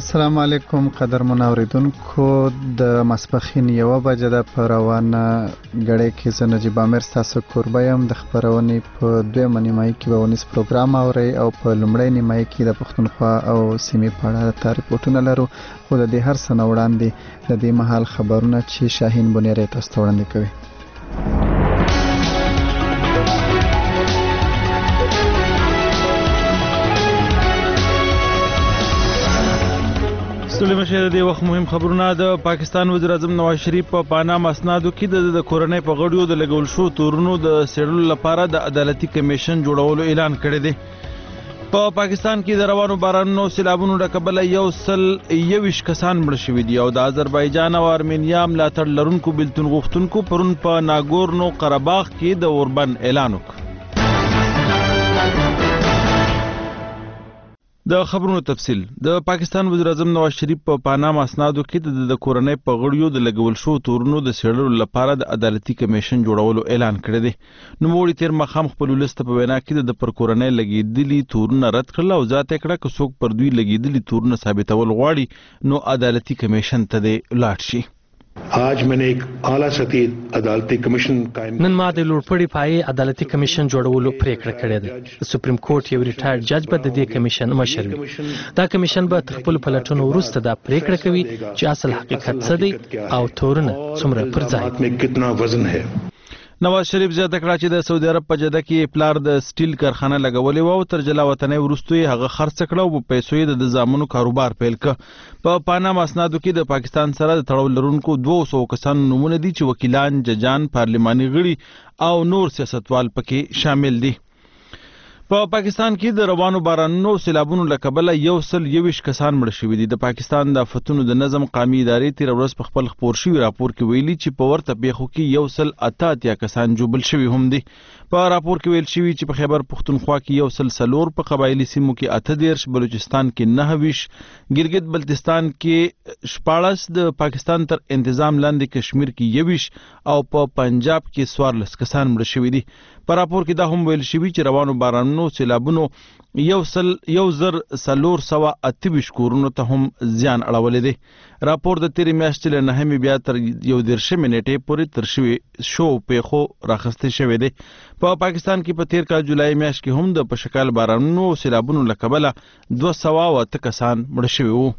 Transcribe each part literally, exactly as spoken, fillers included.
السلام علیکم قدرمن اوریدونکو د ماسپښین یوه بجه ده په روانه ګړۍ کې زه نجیب عامر ستاسو کوربه یم. د خپرونې په دویمه نیمایي کې به ونیز پروګرام اورئ او په لومړۍ نیمایي کې د پښتونخوا او سیمې په اړه تا ریپورټونه لرو، خو د دې هر څه نه وړاندې د دې مهال خبرونه چې شاهین بنیری تاسو ته وړاندې کوي. سلیم شه د وخت مهم خبرونه. د پاکستان وزیر اعظم نواز شریف په پاناما اسنادو کې د کورنۍ په غړیو د لګول شو تورونو د سیړلو لپاره د عدالتي کمیشن جوړولو اعلان کړی دی. په پاکستان کې د روانو بارانونو سیلابونو له کبله یو سل یویشت کسان مړه شوي دي او د آذربایجان او ارمینیا ملاتړ لرونکو بېلتون غوښتونکو پرون په ناګورنو قرهباغ کې د اوربند اعلان وکړ. د خبرونو تفصیل. د پاکستان وزیر اعظم نواز شریف په پاناما اسنادو کې د کورنۍ په غړیو د لګول شو تورونو د څېړلو لپاره د عدالتي کمیشن جوړولو اعلان کړی دی. نوموړي تېر ماښام خپل ولس ته په وینا کې د پر کورنۍ لګېدلي تورونه رد کړل او ذات یې کړه که څوک پر دوی لګېدلي تورونه ثابتول غواړي نو عدالتي کمیشن ته دې لاړ شي. आज मैंने एक आला सतही अदालती कमीशन कायम نن ما د لوړپوړي پایې عدالتي کمیشن جوړولو پریکړه کړې ده. سپریم کورټ یو ریټایر جج به د دې کمیشن مشر وي. دا کمیشن به تر خپل پلټونو وروسته دا پریکړه کوي چې اصل حقیقت څه دی او تورونه څومره پر ځای में कितना वजन है. نواز شریف زیاته کړه چې د سعودي عرب په جده کې پلار د سټیل کارخانه لګولې وه او تر جلا وطنۍ وروسته یې هغه خرڅ کړه او په پیسو یې د زامنو کاروبار پیل کړ. په پاناما اسنادو کې د پاکستان سره د تړاو لرونکو دوه سوو کسانو نومونه دي چې وکیلان، ججان، پارلماني غړي او نور سیاستوال پکې شامل دي. په پاکستان کې د روانو بارانونو سیلابونو له کبله یو سل یویشت کسان مړه شوي دي. د پاکستان د آفتونو د نظم قامي ادارې تېره ورځ په خپل خپور شوي راپور کې ویلي چې په ورته پیښو کې یو سل اته اتیا کسان ژوبل شوي هم دي. په راپور کې ویل شوي چې په خیبر پښتونخوا کې یو سل څلور، په قبایلي سیمو کې اته دېرش، بلوچستان کې نهه ویشت، ګلګت بلتستان کې شپاړس، د پاکستان تر انتظام لاندې کشمیر کې یویشت او په پنجاب کې څوارلس کسان مړه شوي دي. په راپور کې دا هم ویل شوي چې روانو بارانونو سیلابونو یو سل یو زر څلور سوه اته ویشت کورونو ته هم زیان اړولی دی. راپور د تېرې میاشتې له نهمې بیا تر یو دېرشمې نیټې پورې تر شوي شو پیښو راخیستی شوی دی. په پاکستان کې په تېر کال جولای میاشت کې هم د پشکال بارانونو او سیلابونو له کبله دوه سوه او اته کسان مړه شوي وو.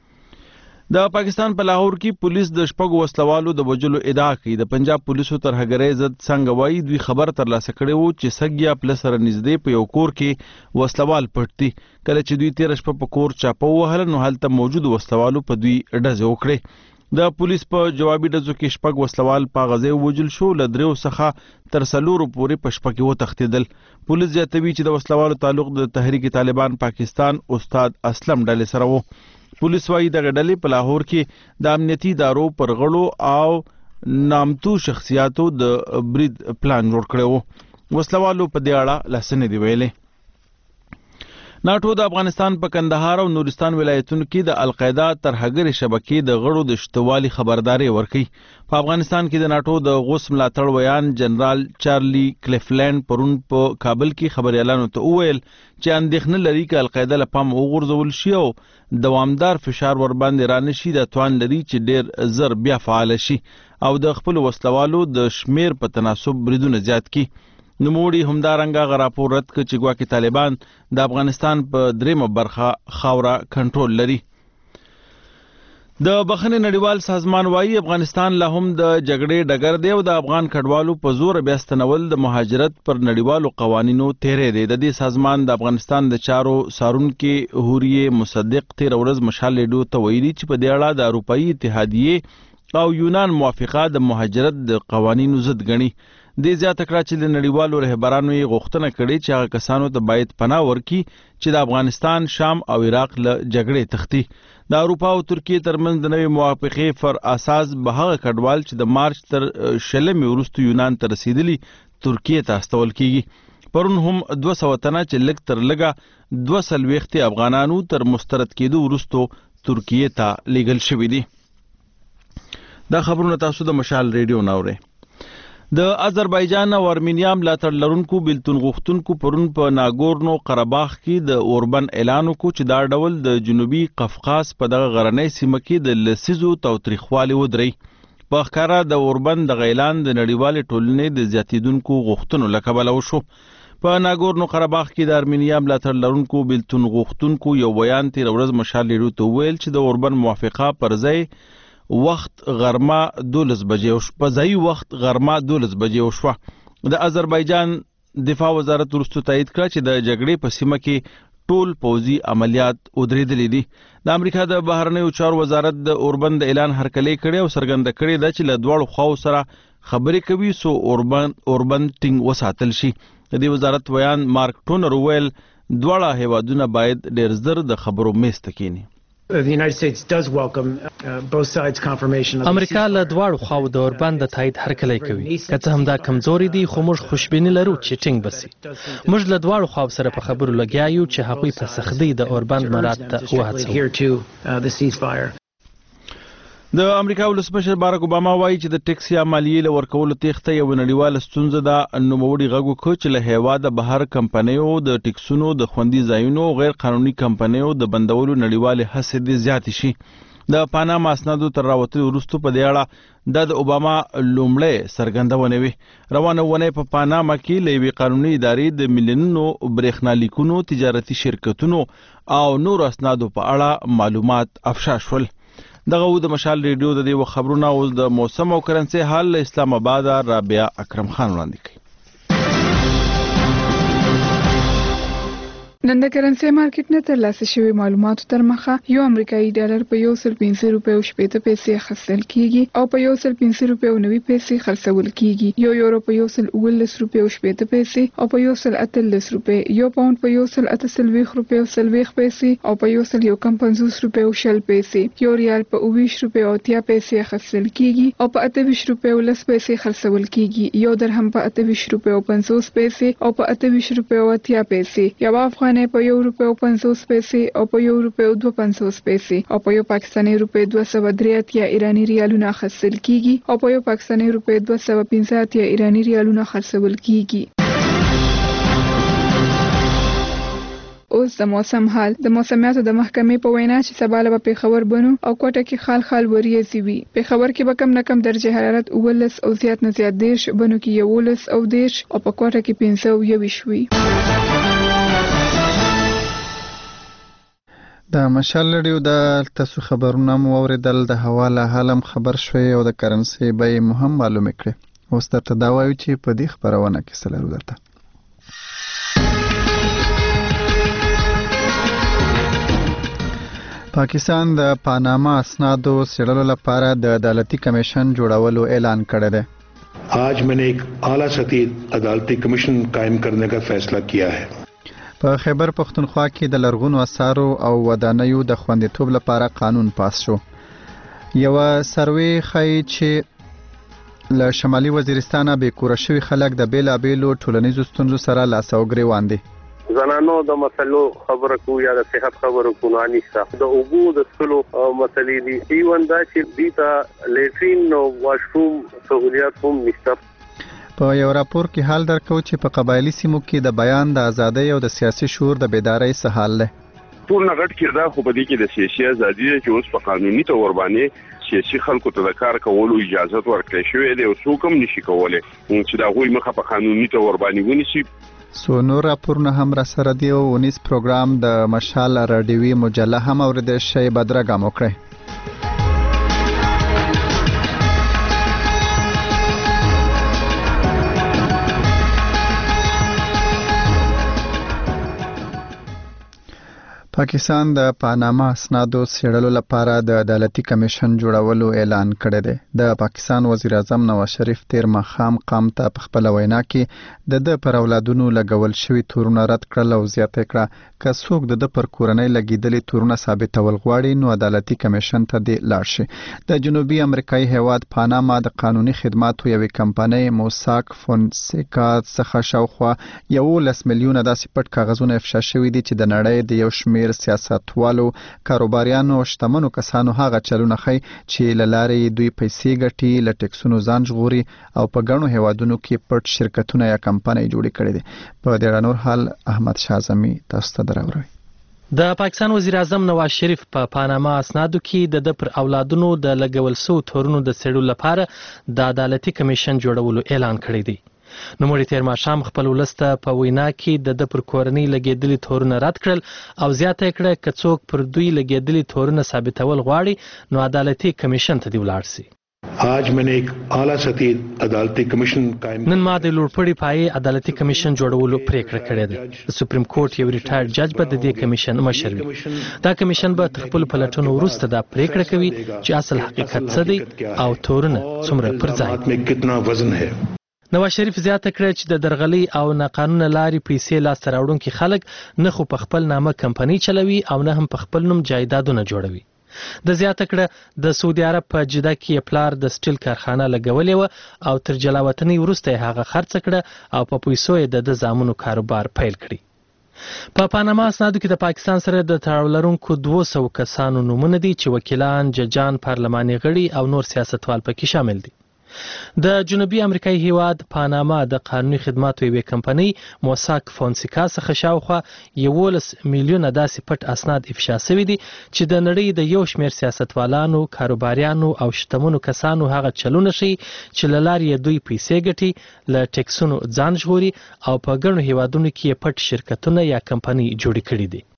د پاکستان په لاهور کې پولیس د شپږو وسلوالو د وژلو ادعا کوي. د پنجاب پولیسو تر هګرۍ ضد څنګه وایي دوی خبر ترلاسه کړی وو چې سګیا پله سره نږدې په یو کور کې وسلوال پټ دي. کله چې دوی تېره شپه په کور چاپه ووهله نو هلته موجودو وسلوالو په دوی ډزې وکړې. د پولیس په جوابي ډزو کې شپږ وسلوال په هغه ځای ووژل شو، له دریو څخه تر څلورو پورې په شپه کې وتښتېدل. پولیس زیاتوي چې د وسلوالو تعلق د تحریک طالبان پاکستان استاد اسلم ډلې سره و. پولیس وایي دغه ډلې په لاهور کې د امنیتي ادارو پر غړو او نامتو شخصیاتو د برید پلان جوړ کړی و. وسلوالو په دې اړه لاسنې دي ویلې. ناټو د افغانستان په کندهار او نورستان ولایتونو کې د القاعده ترهګرې شبکې د غړو د شتوالي خبرداری ورکوي. په افغانستان کې د ناټو د غوث ملاتړ ویان جنرال چارلی کلیفلینډ پرون په کابل کې خبریالانو ته وویل چې اندېښنه لري که القاعده له پامه وغورځول شي او دوامدار فشار ورباندې رانشي د توان لري چې ډېر زر بیا فعاله شي او د خپلو وسلوالو د شمیر په تناسب بریدونه زیات کړي. نوموړي همدارنګه هغه راپور رد کړ چې ګواکې طالبان د افغانستان په دریمه برخه خاوره کنټرول لري. د بخښنې نړیوال سازمان وایي افغانستان لا هم د جګړې ډګر دی او د افغان کډوالو په زور بیا ستنول د مهاجرت پر نړیوالو قوانینو تیری دی. د دې سازمان د افغانستان د چارو څارونکي هوریې مصدق تېره ورځ مشال لیډو ته ویلي چې په دې اړه د اروپایي اتحادیې او یونان موافقه د مهاجرت د قوانینو ضد ګڼي. دې زیاته کړه چې د نړیوالو رهبرانو یې غوښتنه کړې چې هغه کسانو ته باید پناه ورکړي چې د افغانستان، شام او عراق له جګړې تښتي. د اروپا او ترکیې ترمنځ د نوې موافقې پر اساس به هغه کډوال چې د مارچ تر شلمې وروسته یونان ته رسېدلي ترکیې ته استول کیږي. پرون هم دوه سوه تنه چې لږ تر لږه دوه څلوېښت افغانانو تر مسترد کېدو وروسته ترکیې ته لیږل شوي دي. دا خبرونه تاسو د مشال ریډیو نه اورئ. د آذربایجان او ارمینیا ملاتړ لرونکو بیلتون غوښتونکو پرون په ناګورنو قرهباغ کې د اوربند اعلان وکړ چې دا ډول د جنوبي قفقاز په دغه غرنۍ سیمه کې د لسیزو تاوتریخوالي ودرئ. په ښکاره د اوربند د اعلان د نړیوالې ټولنې د زیاتېدونکو غوښتنو له کبله وشو. په ناګورنو قرهباغ کې د ارمینیا ملاتړ لرونکو بیلتون غوښتونکو یو بیان تېره ورځ مشال لیډو ته وویل چې د اوربند موافقه پر ځای وخت غرمه دولس بجې په ځایي وخت غرمه دولس بجې وشوه. د آذربایجان دفاع وزارت وروسته تایید کړه چې د جګړې په سیمه کې ټول پوځي عملیات ودرېدلي دي. د امریکا د بهرنیو چارو وزارت د اوربند د اعلان هرکلی کړی او څرګنده کړې ده چې له دواړو خواو سره خبرې کوي سو اوربند اوربند ټینګ وساتل شي. د دې وزارت ویان مارک ټونر وویل دواړه هیوادونه باید ډېر زر د خبرو میز ته کښېني. امریکا له دواړو خواو د اوربند د تایید هرکلی کوي. که څه هم دا کمزوري دي خو موږ خوشبیني لرو چې ټینګ بسي. موږ له دواړو خواو سره په خبرو لګیا یو چې هغوی په سختۍ د اوربند مراعات ته وهڅوي. د امریکا ولسمشر بارک اوباما وایي چې د ټیکس یا مالیې له ورکولو تېښته یو نړیواله ستونزه ده. نوموړي غږ وکړ چې له هېواده بهر کمپنیو د ټیکسونو د خوندي ځایونو غیر قانوني کمپنیو د بندولو نړیوالې هڅې دې زیاتې شي. د پاناما اسنادو تر راوتلو وروسته په دې اړه دا د اوباما لومړی څرګندونه وي. روانه اونۍ په پاناما کې له یوې قانوني ادارې د میلیونونو برېښنالیکونو تجارتي شرکتونو او نورو اسنادو په اړه معلومات افشا شول. دغه و د مشال ریډیو د دې خبرونه اوس د موسم او کرنسي حال له اسلام آباد رابعه اکرم خان وړاندې کوي. نن د کرنسي مارکیټ نه ترلاسه شوی معلوماتو تر مخه یو امریکایي ډالر په یو سل پنځه روپۍ او شپږ پیسې خرڅول کیږي او په یو سل پنځه روپۍ او نوي پیسې خرڅول کیږي. یو یورو په یو سل اوولس روپۍ او شپږ پیسې او په یو سل اتلس روپۍ. یو پاوند په یو سل اته څلوېښت روپۍ او څلوېښت پیسې او په یو سل یو کم پنځوس روپۍ او شل پیسې. یو ریال په اوویشت روپۍ او اتیا پیسې خرڅول کیږي او په اته ویشت روپۍ او لس پیسې خرڅول کیږي. یو درهم په اته ویشت روپۍ او پنځوس پیسې او په اته ویشت روپۍ او اتیا پیسې. یو افغان په یو روپۍ او پنځوس پیسې او په یو روپۍ او دوه پنځوس پیسې او په یو پاکستاني روپۍ دوه سوه درې اتیا ایراني ریالونه خرڅول کیږي او په یو پاکستاني روپۍ دوه سوه پنځه اتیا ایراني ریالونه خرڅول کیږي. اوس د موسم حال. د موسمیاتو د محکمې په وینا چې سبا له پېښور بنو او کوټه کې خال خال وریځې وي. پېښور کې به کم نه کم درجه حرارت اوولس او زیات نه زیات دېرش، بنو کې یولس او دېرش او په کوټه کې پنځه او یوویشت وي. د مشال لړیو د تاسو خبرونه مو اوریدل. د هوا له حالم خبر شوي او د کرنسي بیې مو هم معلومې کړې. اوس درته دا وایو چې په دې خبرونه کې څه لرو درته. پاکستان د پاناما اسنادو څېړلو لپاره د عدالتي کمیشن جوړولو اعلان کړی دی. आज मैंने एक आला सतही अदालती कमीशन कायम करने का फैसला किया है. په خیبر پختونخوا کې د لرغونو اثارو او ودانیو د خوندیتوب لپاره قانون پاس شو. یو سروې ښایي چې له شمالي وزیرستانه بې کوره شوي خلک د بېلابېلو ټولنیزو ستونزو سره لاس او ګرېوان دي. زنانو د مسلو خبره کو یا د صحت خبره کو نه نشته. د اوبو د سلو مسلې دي. ایون دا چې دیتا لیټرین او واشروم سہولیات هم نشته. په یو راپور کې حال درکو چې په قبایلی سیمو کې د بیان د ازادۍ او د سیاسي شعور د بیدارۍ څه حال دی. ټول نه غټ کردار خو په دې کې د سیاسي ازادي چې اوس په قانوني تور باندې سیاسي خلکو ته د کار کولو اجازه ورکړل شوې ده او څوک هم نشي کولای چې دا غوي مخه په قانوني تور باندې ونیسي. سو نور راپورونه هم را سره دی او ونیس پروګرام د مشال راډیوي مجله هم اوریدل شي. بدرګه مو کړئ. پاکستان د پاناما اسنادو څېړلو لپاره د عدالتي کمیشن جوړولو اعلان کړی دی. د پاکستان وزیر اعظم نواز شریف تیر ماښام قام ته په خپله وینا کې د ده پر اولادونو لګول شوي تورونه رد کړل او زیاته کړه که څوک د ده پر کورنۍ لګېدلي تورونه ثابتول غواړي نو عدالتي کمیشن ته دې لاړ شي. د جنوبي امریکایي هیواد پاناما د قانوني خدماتو یوې کمپنۍ موساک فونسیکا څخه شاوخوا یولس میلیونه داسې پټ کاغذونه افشا شوي دي چې د نړۍ د یو شمېر شمیر سیاستوالو، کاروباریانو او شتمنو کسانو هغه چلونه ښيي چې له لارې دوی پیسې ګټي، له ټکسونو ځان ژغوري او په ګڼو هیوادونو کې پټ شرکتونه یا کمپنۍ جوړې کړي دي. په دې اړه نور حال احمد شاه اعظمي تاسو ته دراوړي. د پاکستان وزیر اعظم نواز شریف په پاناما اسنادو کې د د پر اولادونو د لګول سو تورونو د څېړلو لپاره د عدالتي کمیشن جوړولو اعلان کړی دی. نوموړي تیر ماښام خپل ولسته په وینا کې د د پر کورنۍ لګېدلي تورونه رد کړل او زیاته کړه که څوک پر دوی لګېدلي تورونه ثابتول غواړي نو عدالتي کمیشن ته دی ولاړ سي. आज मैंने एक आला सतही अदालती कमीशन कायम نن ما د لوړپوړي پای عدالتي کمیشن جوړولو پریکړه کړې ده. سپریم کورټ یو ریټایر جج به د دې کمیشن مشر وي. دا کمیشن به تر خپل پلټنو وروسته دا پریکړه کوي چې اصل حقیقت څه دی او تورونه څومره پر ځای में कितना वजन है. نواز شریف زیاته کړه چې د درغلي او ناقانونه لارې پیسې لاسته راوړونکي خلک نه خو په خپل نامه کمپنۍ چلوي او نه هم په خپل نوم جایدادونه جوړوي. د زیاته کړه د سعودي عرب په جده کې پلار د سټیل کارخانه لګولې و او تر جلاوطنۍ وروسته هغه خرڅ کړه او په پیسو یې د زامنو کاروبار پیل کړی. په پاناما اسنادو کې د پاکستان سره د تړاو لرونکو دوه سوه کسانو نومونه دي چې وکیلان، ججان، پارلماني غړي او نور سیاستوال پکې شامل دي. د جنوبي امریکایي هیواد پاناما د قانوني خدماتو یوې کمپنۍ موساک فونسیکا څخه شاوخوا یولس میلیونه داسې پټ اسناد افشا شوي دي چې د نړۍ د یو شمېر سیاستوالانو، کاروباریانو او شتمنو کسانو هغه چلونه ښيي چې له لارې یې دوی پیسې ګټي، له ټکسونو ځان ژغوري او په ګڼو هیوادونو کې یې پټ شرکتونه یا کمپنۍ جوړې کړي دي.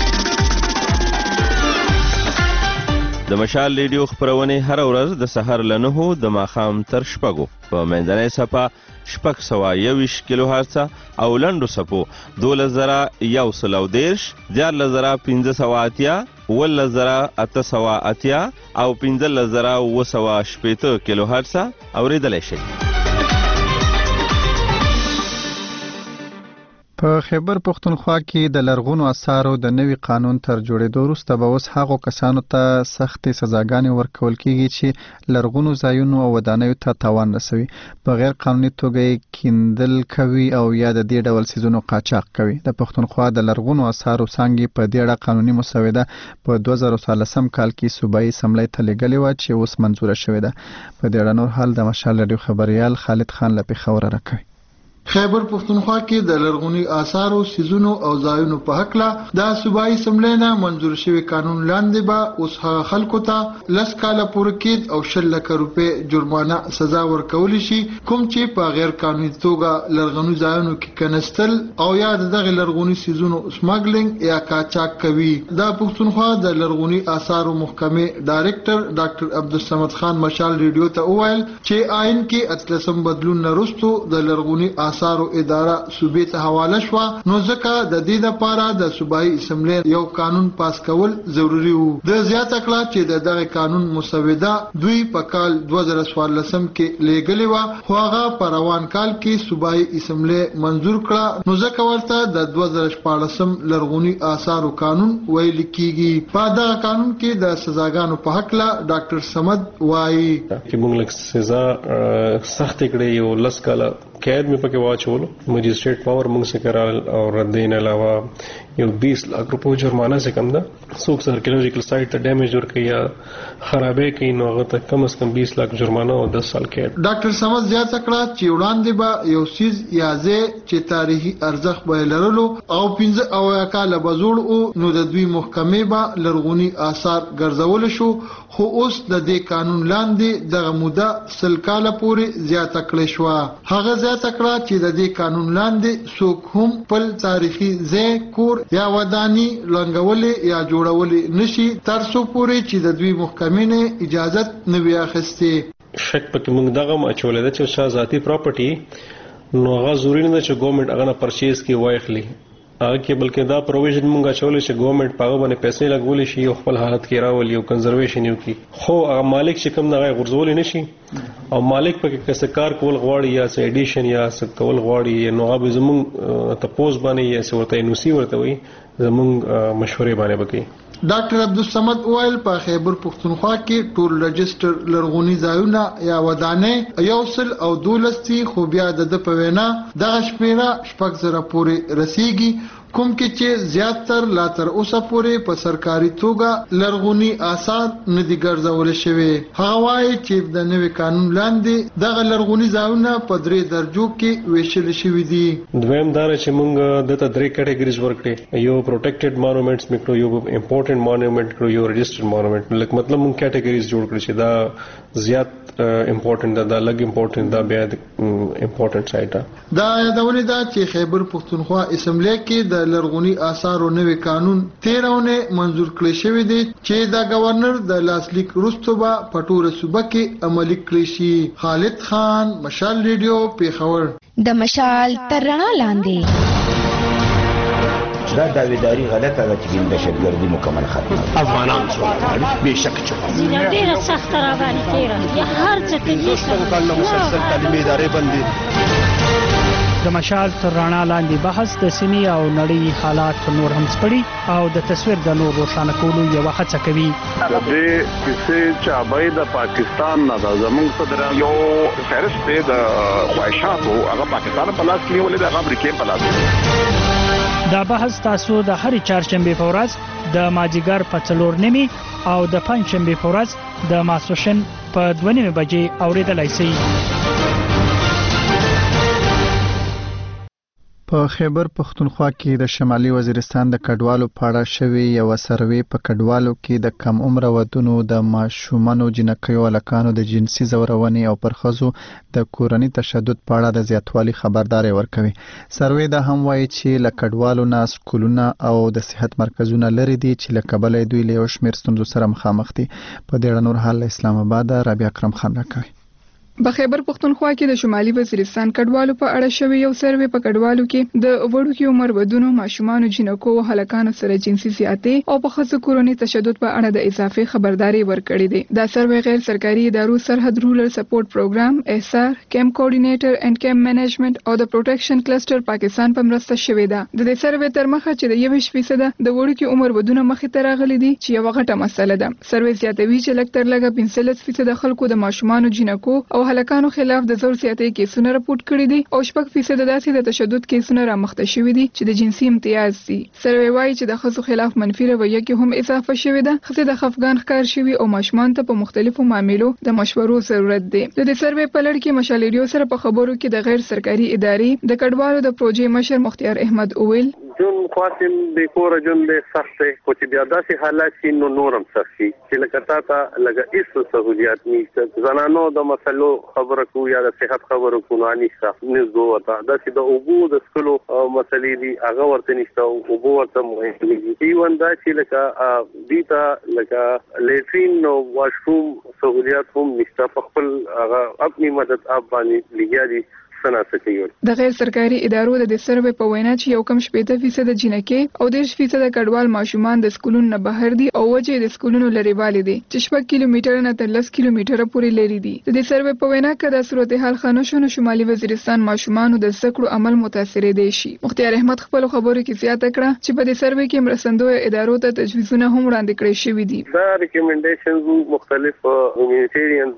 د مشال ریډیو خپرونې هر ورځ د سحر له نهو د ماښام تر شپږو په منځنۍ څپه شپږ سوه یوویشت کیلو هرڅه او لنډو څپو دولس زره یو سل او دېرش، دیارلس زره پنځه سوه اتیا، اوولس زره اته سوه اتیا او پنځلس زره اووه سوه شپېته کیلو هرڅه اورېدلی شئ. په خیبر پښتونخوا کې د لرغونو اثارو د نوي قانون تر جوړېدو وروسته به اوس هغو کسانو ته سختې سزاګانې ورکول کېږي چې لرغونو ځایونو او ودانیو ته تاوان رسوي، په غیر قانوني توګه یې کیندل کوي او یا د دې ډول څیزونو قاچاق کوي. د پښتونخوا د لرغونو اثارو څانګې په دې اړه قانوني مسوده په دوه زره څوارلسم کال کې صوبایي اسمبلۍ ته لیږلې وه چې اوس منظوره شوې ده. په دې اړه نور حال د مشال راډیو خبریال خالد خان له پېښوره راکوي. خیبر پښتونخوا کې د لرغوني آثارو، سیزونو او ځایونو په هکله د صوبایي اسمبلۍ نه منظور شوی قانون لاندې به اوس هغه خلکو ته لس کاله پورې قید او شل لکه روپۍ جرمانه سزا ورکولی شي کوم چې په غیر قانوني توګه لرغوني ځایونو کې کنستل او یا دغه لرغوني سیزونو سمګلینګ یا قاچاق کوي. د پښتونخوا د لرغوني آثارو محکمې ډایرکټر ډاکټر عبدالصمد خان مشال ریډیو ته وویل چې آئین کې اتلسم بدلون نه وروسته د لرغوني آثارو اداره صوبې ته حواله شوه، نو ځکه د دې لپاره د صوبایي اسمبلۍ یو قانون پاس کول ضروري وو. د زیاته کړه چې د دغه قانون مسوده دوی په کال دوه زره څوارلسم کې لیږلې وه، خو هغه په روان کال کې صوبایي اسمبلۍ منظور کړه، نو ځکه ورته د دوه زره شپاړسم لرغوني آثارو قانون ویل کېږي. په دغه قانون کې د سزاګانو په هکله ډاکټر صمد وایي چې موږ لږ سزا سخت کړې، یو لس کاله قید में पके वाचोलो मजिस्ट्रेट पावर मुंग से कराल और रद्दीन अलावा यो बीस लाख रुपए जुर्माना से कम दा सोक आर्कियोलॉजिकल साइट ته ډیمیج ورکړي یا خرابې کوي نو هغه ته کم از کم बीस लाख जुर्माना او दस साल قید. ډاکټر سمز زیات کړه چې وړاندې به یو سیز یا ځای چې تاریخي ارزښت به لرلو او پنځه او کاله بزوړ او نو د دوی محکمې به لرغوني آثار ګرځول شو، خو اوس د دې قانون لاندې دغه موده سل کاله پورې زیاته کړې شوه. هغه زیاته کړه چې د دې قانون لاندې څوک هم خپل تاریخي ځای، کور یا ودانی لنګولې یا جوړولې نشي تر څو پورې چې د دوی محکمې نه اجازت نه وي اخیستې. شک پکې موږ دغه اچولې ده چې شاه ذاتي پراپرټي نو هغه ضروري نه چې ګورنمنت هغه نه پرچیز کې وایخلي هغه کې، بلکې دا پروویژن مونږه چولې چې ګورنمنت پاغه باندې پیسې لګولې شي او خپل حالت کې راولي او کنزرویشن یو کی، خو هغه مالک چې کوم نه غورځول نه شي او مالک پکې کسه کار کول غواړي یا څه ایډیشن یا څه کول غواړي نو هغه زمونږ تپوس باندې یا څه ورته نو سی ورته وي زمونږ مشورې باندې وکړي. ډاکټر عبدالصمد ویل په خیبر پښتونخوا کې ټول رجستر لرغوني ځایونه یا ودانۍ یو سل او دولس دي، خو بیا د په وینا دغه شمیره شپږ زره پورې رسیږي، کوم کې چې زیاتر لا تر اوسه پورې په سرکاري توګه لرغونی آثار نه دي ګرځول شوي. هغه وایي چې د نوي قانون لاندې دغه لرغوني ځایونه په درې درجو کې ویشل شوي دي. دویم دا چې موږ د درې کټګوریز ورکړي، یو پروټیکټډ مانومنټس میکړو، یو امپورټنٹ مانومنټ کړو، یو رجسټرډ مانومنټ. لکه مطلب موږ کټګوریز جوړ کړی چې دا زیات امپورټنٹ ده، دا لږ امپورټنٹ ده، بیا امپورټنٹ سایټ ده. دا یادونه ده چې خیبر پښتونخوا اسمبلی کې د لرغوني آثارو نوي قانون تیرونه منزور کړی شوی دی چې د گورنر د لاسلیک وروسته به په ټوله صوبه کې عملي کړی شي. خالد خان، مشال ریډیو، پیښور. د مشال تر رڼا لاندې دا داویداری غلطه ده چې دهشتګردي مکمل ختمه افغانان سوال بهشکه چوکا زینه ډیره سخت را باندې تیره یا هر څه ته دوستانو کله مسلسل تعلیمي ادارې باندې د مشال تر رڼا لاندې بحث د سیمې او نړۍ حالات نور هم سپړي او د تصویر د نور روښانه کولو یو هڅه کوي. د دې کیسې چې ابای د پاکستان نه د زمونږ صدر یو فهرست دی د خواهشاتو هغه پاکستان په لاس کې ولې د امریکای په لاس کې. دا بحث تاسو د هرې چهارشنبې په ورځ د ماجیګر په څلور نیمې او د پنجشنبې په ورځ د ماسپښین په دوه نیمې بجې اوریدلای شئ. په خیبر پښتونخوا کې د شمالي وزیرستان د کډوالو په اړه شوی یو سروې په کډوالو کې د کم عمر ودونو، د ماشومانو، جنکیو، الکانو د جنسي زورونې او پر ښځو د کورني تشدد په اړه د زیاتوالي خبرداري ورکوي. سروې دا هم وایي چې له کډوالو نه سکولونه او د صحت مرکزونه لري دي چې له کبله دوی له یو شمېر ستونزو سره مخامخ دي. په دې اړه نور حال اسلام آباد رابعه اکرم خان راکوي. په خیبر پښتونخوا کې د شمالي وزیرستان کډوالو په اړه شوی یو سروې په کډوالو کې د وړوکي عمر ودونو، ماشومانو، جنکو او هلکانو سره جنسي زیاتې او په ښځو کورني تشدد په اړه د اضافي خبرداري ورکړې ده. دا سروې غیر سرکاري ادارو سرحد رولر سپورټ پروګرام، احسار، کیمپ کوارډینیټر اینڈ کیمپ منیجمنت او د پروټیکشن کلسټر پاکستان په مرسته شوې ده. د دې سروې تر مخه چې د یوویشت فیصد د وړوکي عمر ودونه مخې ته راغلي دي چې یو غټه مسله ده. سروې زیاتوي چې لږ تر لږه پنځلس فیصد خلکو د ماشومانو، جنکو او هلکانو خلاف د زور زیاتې کیسونه راپورټ کړي دي او شپږ فیصد داسې د تشدد کیسونه رامخته شوي دي چې د جنسي امتیاز دي. سروې وایي چې د ښځو خلاف منفي رویه کې هم اضافه شوې ده. ښځې د خفګان ښکار شوي او ماشومان ته په مختلفو معاملو د مشورو ضرورت دی. د دې سروې په لړ کې مشال ریډیو سره په خبرو کې د غیر سرکاري ادارې د کډوالو د پروژې مشر مختیار احمد اویل جون خاصم د کور جون د سخت خو چې بیا داسې حالات چې نو نورم سخت شي چې لکه تا لکه هیڅ سہولیات نشته. زنانو د مسلو خبره کو یا د صحت خبره کو نه نشته، نزدو وتا داسې د اوبو د سکلو مسلې دي هغه ورته نشته. اوبو ورته مهم دي. ایون دا چې لکه دیتا لکه لیټرین او واشروم سہولیات هم نشته. په خپل هغه خپل مدد اپ باندې لګیا دي. د غیر سرکاري ادارو د دې سروې په وینا چې یو کم شپږ فیصد جنکې او دېرش فیصد کډوال ماشومان د سکولونو نه بهر دي او وجه د سکولونو لري والي دي چې شپږ کیلومتره نه تر لس کیلومتره پورې لري دي. د دې سروې په وینا کې د صورتحال خانه شونو شمالي وزیرستان ماشومان د زکړو عمل متاثر دي شي. مختیار احمد خپل خبرو کې زیاته کړه چې په دې سروې کې مرستندوی ادارو ته تجویزونه هم وړاندې کړي شوي دي. دا ریکمنډیشنز مختلف هیومانیټیرین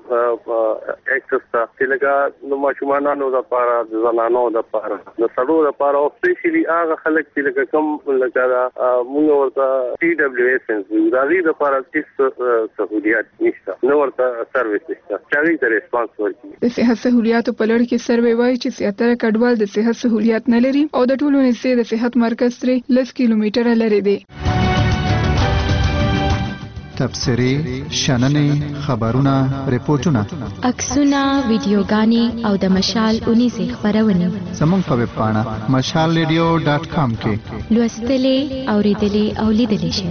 اکټس ته چې لکه د ماشومانو د لپاره، د زنانو لپاره، د سړو لپاره او سپیشلی هغه خلک چې لکه کوم لکه موږ ورته ټي ډبلیو ایس د دې لپاره هیڅ سہولیات نشته، نو ورته سرویس نشته چې هغه ته ریسپانس ورکړي. د صحت سہولیاتو په لړ کې سروې وایي چې زیاتره کډوال د صحت سہولیات نه لري او د ټولو نږدې د صحت مرکز ترې لس کیلومتره لري دی. تبصرې، شننې، خبرونه، ریپورتونه، عکسونه، ویډیوګانې او د مشال اونیزې خبرونه زموږ په ویب پاڼه مشال ریډیو ډاټ کام کې لوستلې، اوریدلې او لیدلې شئ.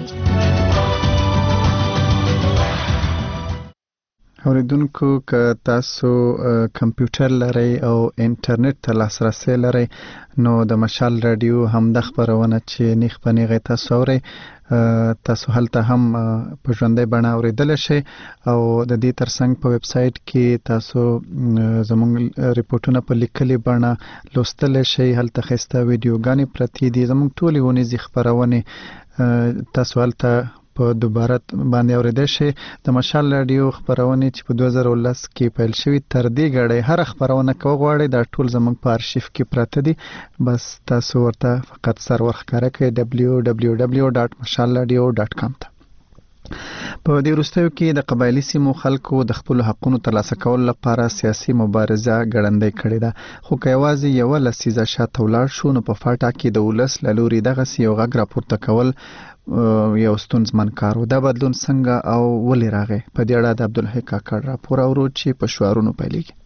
اوریدونکو که تاسو کمپیوټر لرئ او انټرنیټ ته لاسرسی لرئ نو د مشال رادیو هم د خبرونه چې نیخ په نیغه تاسو اورئ تاسو هلته هم په ژوندۍ بڼه اوریدلی شئ او د دې ترڅنګ په ویب سایټ کې تاسو زموږ ریپورټونه په لیکلي بڼه لوستلی شئ. هلته ښایسته ویډیوګانې پرتې دي. زموږ ټولې اونیزې خپرونې تاسو هلته په دوباره باندې اوریدل شي. د مشال رادیو خبرونه چې په دوه زره ولس کې پیل شوې تر دې غړې هر خبرونه کو غواړي دا ټول زموږ په ارشیف کې پراته دي. بس تاسو ورته فقط سر ورخکاره کړئ دبلیو دبلیو دبلیو ډاټ مشال رادیو ډاټ کام ته. په دې وروستیو کې د قبایلی سیمو خلکو د خپل حقوقو ترلاسه کولو لپاره سیاسي مبارزه ګړندۍ کړې ده. خو که یوازې یو لسیزه شاته ولاړ شو نو په فاټا کې د ولس له لوري دغه یو غږ راپورته کول یو ستونزمن کار و. دا بدلون څنګه او ولې راغی؟ په دې اړه د عبدالحی کاکړ راپور اورو چې په شعارونو پیلېږي.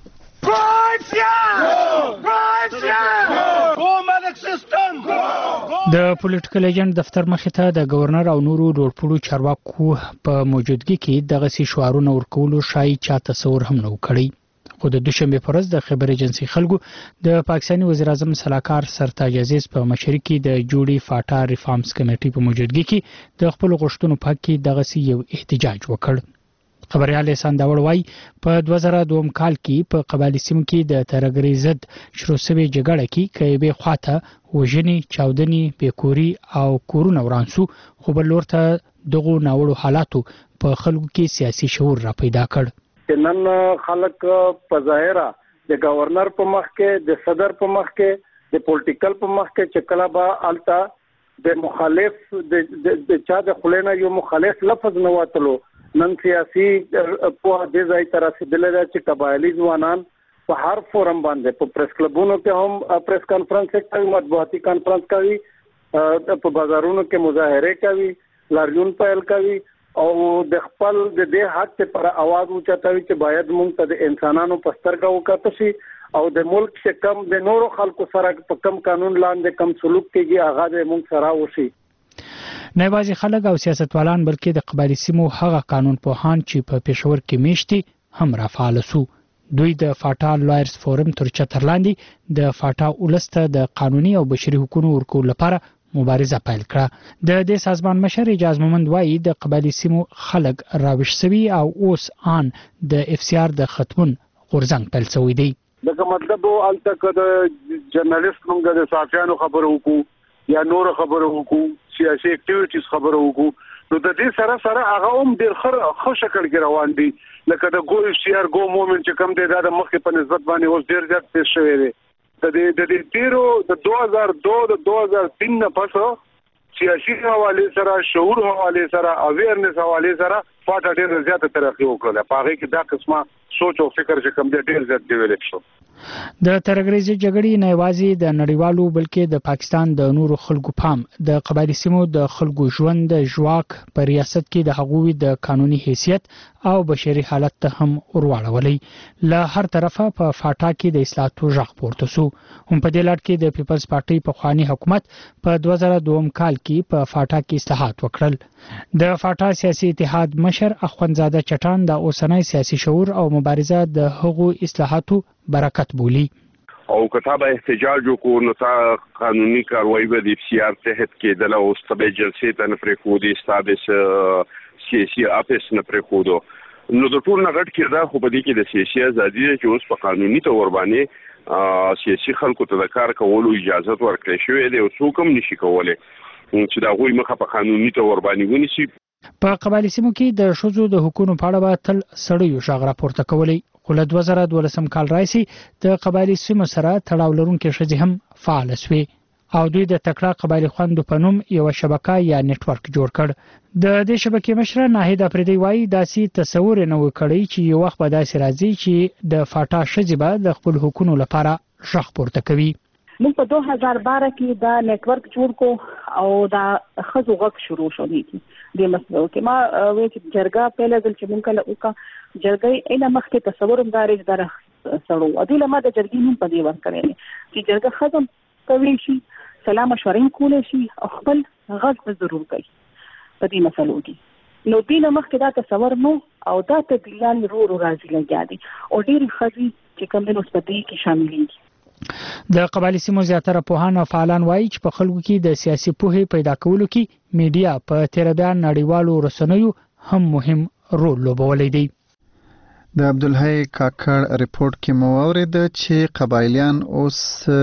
د پولیټیکل ایجنټ دفتر مخې ته د گورنر او نورو ډورپوړو چارواکو په موجودګۍ کې دغه سي شعارونه ورکولو شای چا تصور هم نه وکړي. خو د دوشنبه پر ورځ د خبر ایجنسی خلکو د پاکستاني وزیر اعظم سلاکار سرتاج عزیز په مشرۍ کې د جوړي فاټا ریفارمز کمیټې په موجودګۍ کې د خپل غوښتنو په حق کې دغه سي یو احتجاج وکړ. خبريال احسان داوړ وایي په دوه زره دوه کال کې په قبایلی سیمو کې د ترګری ضد شروع شوې جګړه کې کایبه خواته وژنې، چاودنې، بیکوري او کورونه ورانسو، خو بل ورته دغه ناوړو حالاتو په خلکو کې سیاسي شعور را پیدا کړ. نن خلک په ظاهره د گورنر په مخ کې، د صدر په مخ کې، د پولیټیکل په مخ کې چې کله به التا د مخالف د چا د خلینا یو مخالف لفظ نه واتلو. نن سیاسي په دې ځای تر رسیدلې ده چې قبایلی ځوانان په هر فورم باندې په پریس کلبونو کې هم پریس کانفرنس کوي، مطبوعاتي کانفرنس کوي، په بازارونو کې مظاهره کوي، لاریون پیل کوي او د خپل د دې حق پر आवाज اوچتوي چې باید موږ ته د انسانانو په سترګه وکړو شي او د ملک څخه کم د نورو خلکو سره په کم قانون لاندې کم سلوک کېږي هغه د موږ سره وشي. نه یوازې خلک او سیاستوالان بلکې د قبایلی سیمو هغه قانون پوهان چې په پېښور کې میشتي هم رافعال سو. دوی د فاټا لایرز فورم تر چتر لاندې د فاټا ولسته د قانوني او بشري حقوقو ورکول لپاره مبارزه پیل کړه. د دې سازمان مشر اجازه مومند وایي د قبایلی سیمو خلک راوښ سوي او اوس ان د اف سی آر د ختمون غورځنګ پیل شوی دی. دغه مطلب الته کده جرنالست موږ د صحافیانو خبرو وکړو یا نور خبرو وکړو، سیاسي اکټیویټیز خبرو وکړو، نو د دې سره سره هغه هم ډېر ښه شکل کې روان دي. لکه د ګو اف سی آر ګو مومنټ چې کوم دی دا د مخکې په نسبت باندې اوس ډېر زیات تیز شوی دی. د دې د دې تیرو د دوه هزار دوه د دوه هزار تین نه پس سیاسي حواله سره، شعور حواله سره، اویرنس حواله سره فاټا ډېر زیات ترقی وکړه. په هغه کې دا قسمه سوچ او فکر چې کوم دی ډېر زیات ډیولپ شو. د ترګریزي جګړې نه یوازې د نړیوالو بلکې د پاکستان د نورو خلکو پام د قبایلی سیمو د خلکو ژوند د ژواک په ریاست کې د حقوقي د قانوني حیثیت او بشري حالت ته هم ورواړولې. له هر طرفه په فاټا کې د اصلاحاتو ژغ پورته سو. هم په دې لړ کې د پیپلز پارټي په خواني حکومت په دوه زره دوه کال کې په فاټا کې اصلاحات وکړل. د فاټا سیاسي اتحاد مشر اخوندزاده چټان د اوسنۍ سیاسي شعور او مبارزه د هغو اصلاحاتو برکت بولی. او کتابه احتجاج وکړو نو تا قانوني کاروایی به د سی آر تحت کې د اوس تبع جلسې ته نه پرې خو دي ستابس سیاسي اپس نه پرې خو دو نو د ټول نغټ کړه خو په دې کې د سیاسي ازادي چې اوس په قانوني تور باندې سیاسي خلکو ته د کار کولو اجازه ورکړې شوې ده او څوک هم نشي کولای چې دا غوي مخه په قانوني تور باندې ونیسي. په قبایلی سیمو کې د شوزو د حقوقو په اړه به تل سړیو شاغ راپورته کولی. خو له دوه زره دولسم کال راځي د قبایلی سیمو سره تړاو لرونکي ښځې هم فعال شوي او دوی د تکړه قبایلی خوندو په نوم یو شبکه یا نتورک جوړ کړ. د دې شبکې مشر ناهید افریدی وایي داسې تصور نه وکړي چې یو وخت به داسې راځي چې د فاټا ښځې به د خپل حقوقو لپاره غږ پورته کوي. موږ په دوه هزار بارہ کې دا نتورک جوړ کو او دا خزو غږ شروع شو دي د مسلو کې ما وې چې جرګه په لږ چې موږ له وکا جرګې اینا مخکې تصور هم داري در سړو ادي له ما د جرګې نوم په دی ور کړی چې جرګه خزم کوي شي سلام مشورې کول شي او خپل غږ به ضرور کوي په دې مسلو کې نو دې له مخکې دا تصور نو او دا تبلیغان رو رو راځي لګیا دي او ډېر خزي چې کوم د نسبتي کې شامل دي. د قبایلی سیمو زیاتره پوهان او فعالان وایي چې په خلکو کې د سیاسي پوهې پیدا کولو کې میډیا په تیر بیان نړیوالو رسنیو هم مهم رول لوبولی دی. د عبدالحی کاکړ ریپورت کې مو اورید چې قبایلیان اوس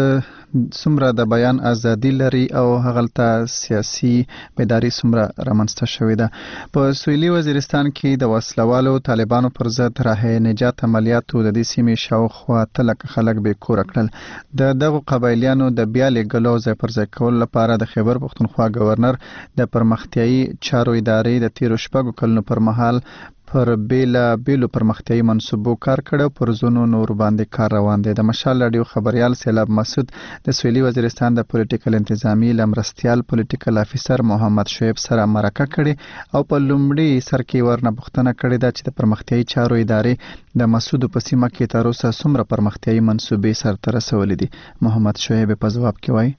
څومره د بیان ازادي لري او هغلته سیاسي بیداری څومره رامنځته شوې ده. په سویلي وزیرستان کې د وسلوالو طالبانو پر ضد راه نجات عملیاتو د دې سیمې شاوخوا اته لکه خلک بې کوره کړل. د دغو قبایلیانو د بیا لیږلو ځای پر ځای کولو لپاره د خیبر پښتونخوا ګورنر د پرمختیایي چارو ادارې د تیرو شپږو کلونو پر مهال پر بیلا بیلو پرمختیایي منصوبو کار کړو، پر زونو نور باندې کار روان دی. د مشال رادیو خبريال سیلاب مسعود د سویلي وزیرستان د پولیټیکل انتظامی لمرستیال پولیټیکل افیسر محمد شعیب سره مرکه کړي او په لومړي سر کې ورنه پوښتنه کړې ده چې د پرمختیایي چارو ادارې د مسعود په سیمه کې تر اوسه څومره پرمختیایي منصوبې سرته رسولې دي. محمد شعیب په ځواب کې وایي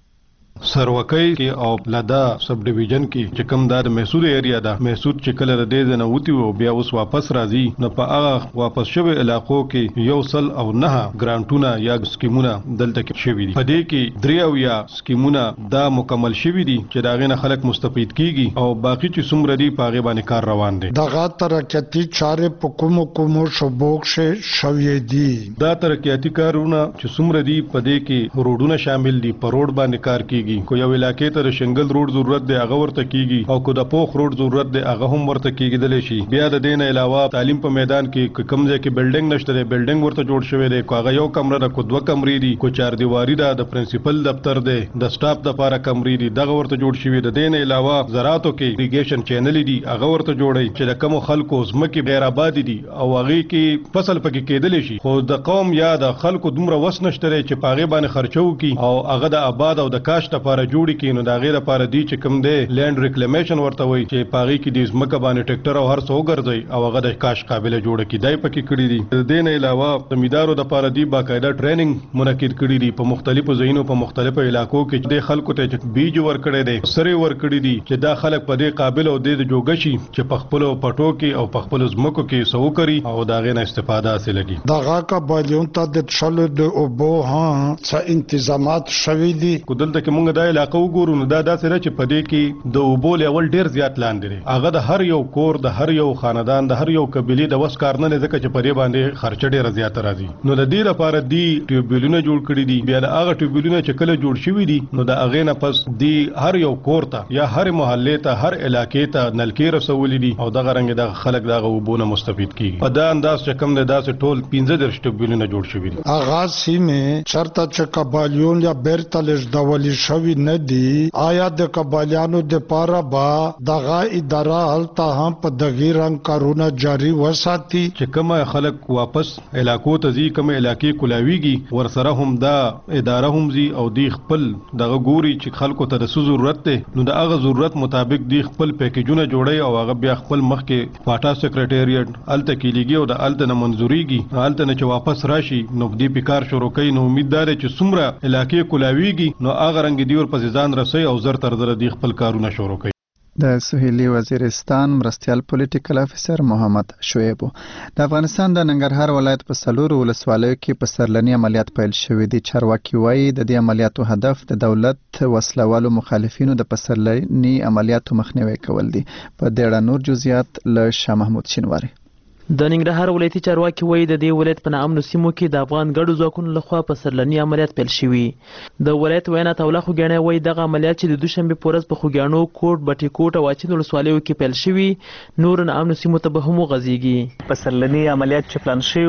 سروکۍ کې او لدا سب ډیویژن کې چې کوم د محسود ایریا ده، محسود چې کله د دې نه وتی او بیا اوس واپس راځي نو په هغه واپس شوی علاقو کې یو سل او نه ګرانټونه یا سکیمونه دلته کې شوی دي. په دې کې درې او یا سکیمونه دا مکمل شوی دي چې دا غنه خلک مستفید کیږي او باقی چې څومره دي په هغه باندې کار روان دي. دغه ترقیاتی چارې په کوم کوم شوبوک شوی دي. دا ترقیاتی کارونه چې څومره دي په دې کې روډونه شامل دي. په روډ باندې کار کیږي، کو یو علاقې ته شنګل روډ ضرورت دی هغه ورته کیږي او کو د پوخ روډ ضرورت دی هغه هم ورته کیږي شي. بیا د دین علاوه تعلیم په میدان کې کوم ځای کې بلډینګ نشته دی، بلډینګ ورته جوړ شوی دی، کو هغه یو کمره ده، کو دوه کمرې دي، کو چار دیواری ده، د پرنسپل دفتر دی، د سټاف د لپاره کمرې دي، دغه ورته جوړ شوی دی. د دین علاوه زراعتو کې اریګیشن چینل دي هغه ورته جوړي چې د کوم خلکو زمکه غیر آباد دي او هغه کې فصل پکې کېدل شي، خو د قوم یا د خلکو دومره وس نشته چې پاغه باندې خرچو کی او هغه د آباد او د کاشت لپاره جوړی کی. نو دا غیر لپاره دی چې کوم دی لینډ ریکلیمیشن ورته وي چې پاغي کې د زمکه باندې ټریکټر او هر څو ګرځي او هغه د کاش قابلیت جوړ کی دای پکې کړی دي. د دین علاوه زمیدارو د لپاره دی باقاعده ټریننګ منعقد کړی دي په مختلفو ځایونو په مختلفو علاقو کې د خلکو ته چې بیج ور کړی دي، سره ور کړی دي چې دا خلک په دې قابل او د جوګشي چې په خپل پټو کې او په خپل زمکو کې سو کوي او دا غیر استفاده حاصل کی. دغه قبایلون ته د چلو د اوبو ها څه تنظیمات شوي دي. کو دلته کې مونږ د علاقو ګورو نو دا داسې را چې په دې کې د اوبو لیول ډیر زیات لاندې دی. هغه د هر یو کور د هر یو خاندان د هر یو قبيله د وس کار نه ځکه چې په دې باندې خرچه ډیره زیات راځي. نو د دې لپاره دی ټیوبولونه جوړ کړی دي. بیا د هغه ټیوبولونه چې کله جوړ شوي دي نو د هغه نه پس دی هر یو کور ته یا هر محله ته هر علاقې ته نلکې رسولې دي او دغه رنګ د خلک دغه اوبونه مستفید کیږي. په دا انداز چې کم نه داسې ټول پنځه درش ټیوبولونه جوړ شوي دي. هغه سیمه چرته چې قبایلون یا بیرتلش دولي شوي نه دي، آیا د قبایلیانو د پاره با دغه اداره هلته هم په دغه رنګ کارونه جاری وساتي چې کوم خلک واپس علاقو ته ځي، کوم علاقې کولاویږي ور سره هم دا اداره هم زی او دی خپل دغه ګوري چې خلکو ته د څه ضرورت دی نو د هغه ضرورت مطابق دی خپل پیکیجونه جوړي او هغه بیا خپل مخ کې پاټا سیکریټریټ الته کې لګي او د الته نه منزوريږي الته نه چې واپس راشي نو دی پکار شروع کوي. نو امیدوار چې څومره علاقې کولاویږي نو هغه رنګ دی ور په ځان رسي او زر تر زر دی خپل کارونه شروع کوي. د سویلي وزیرستان مرستیال پولیټیکل افیسر محمد شعیب. د افغانستان د ننګرهار ولایت په سلور ولسوالیو کې په سرلني عملیات پیل شوې دي. چارواکي وایي د دې عملیاتو هدف د دولت وسلوالو مخالفینو د پسرلني عملیاتو مخنیوي کول دي. په دې اړه نور جزئیات له شاه محمود شینواری. د ننګرهار ولایتي چارواکي وایي د دې ولایت په ناامنو سیمو کې د افغان ګډو ځواکونو لخوا په سرلني عملیات پیل شوي. د ولایت وینا توله خوږیاڼي وایي دغه عملیات چې د دوشنبې په ورځ په خوږیاڼو، کوټ، بټي کوټ او اچین ولسوالیو کې پیل شوي نور ناامنو سیمو ته به هم وغځېږي. په سرلني عملیات چې پلان شوي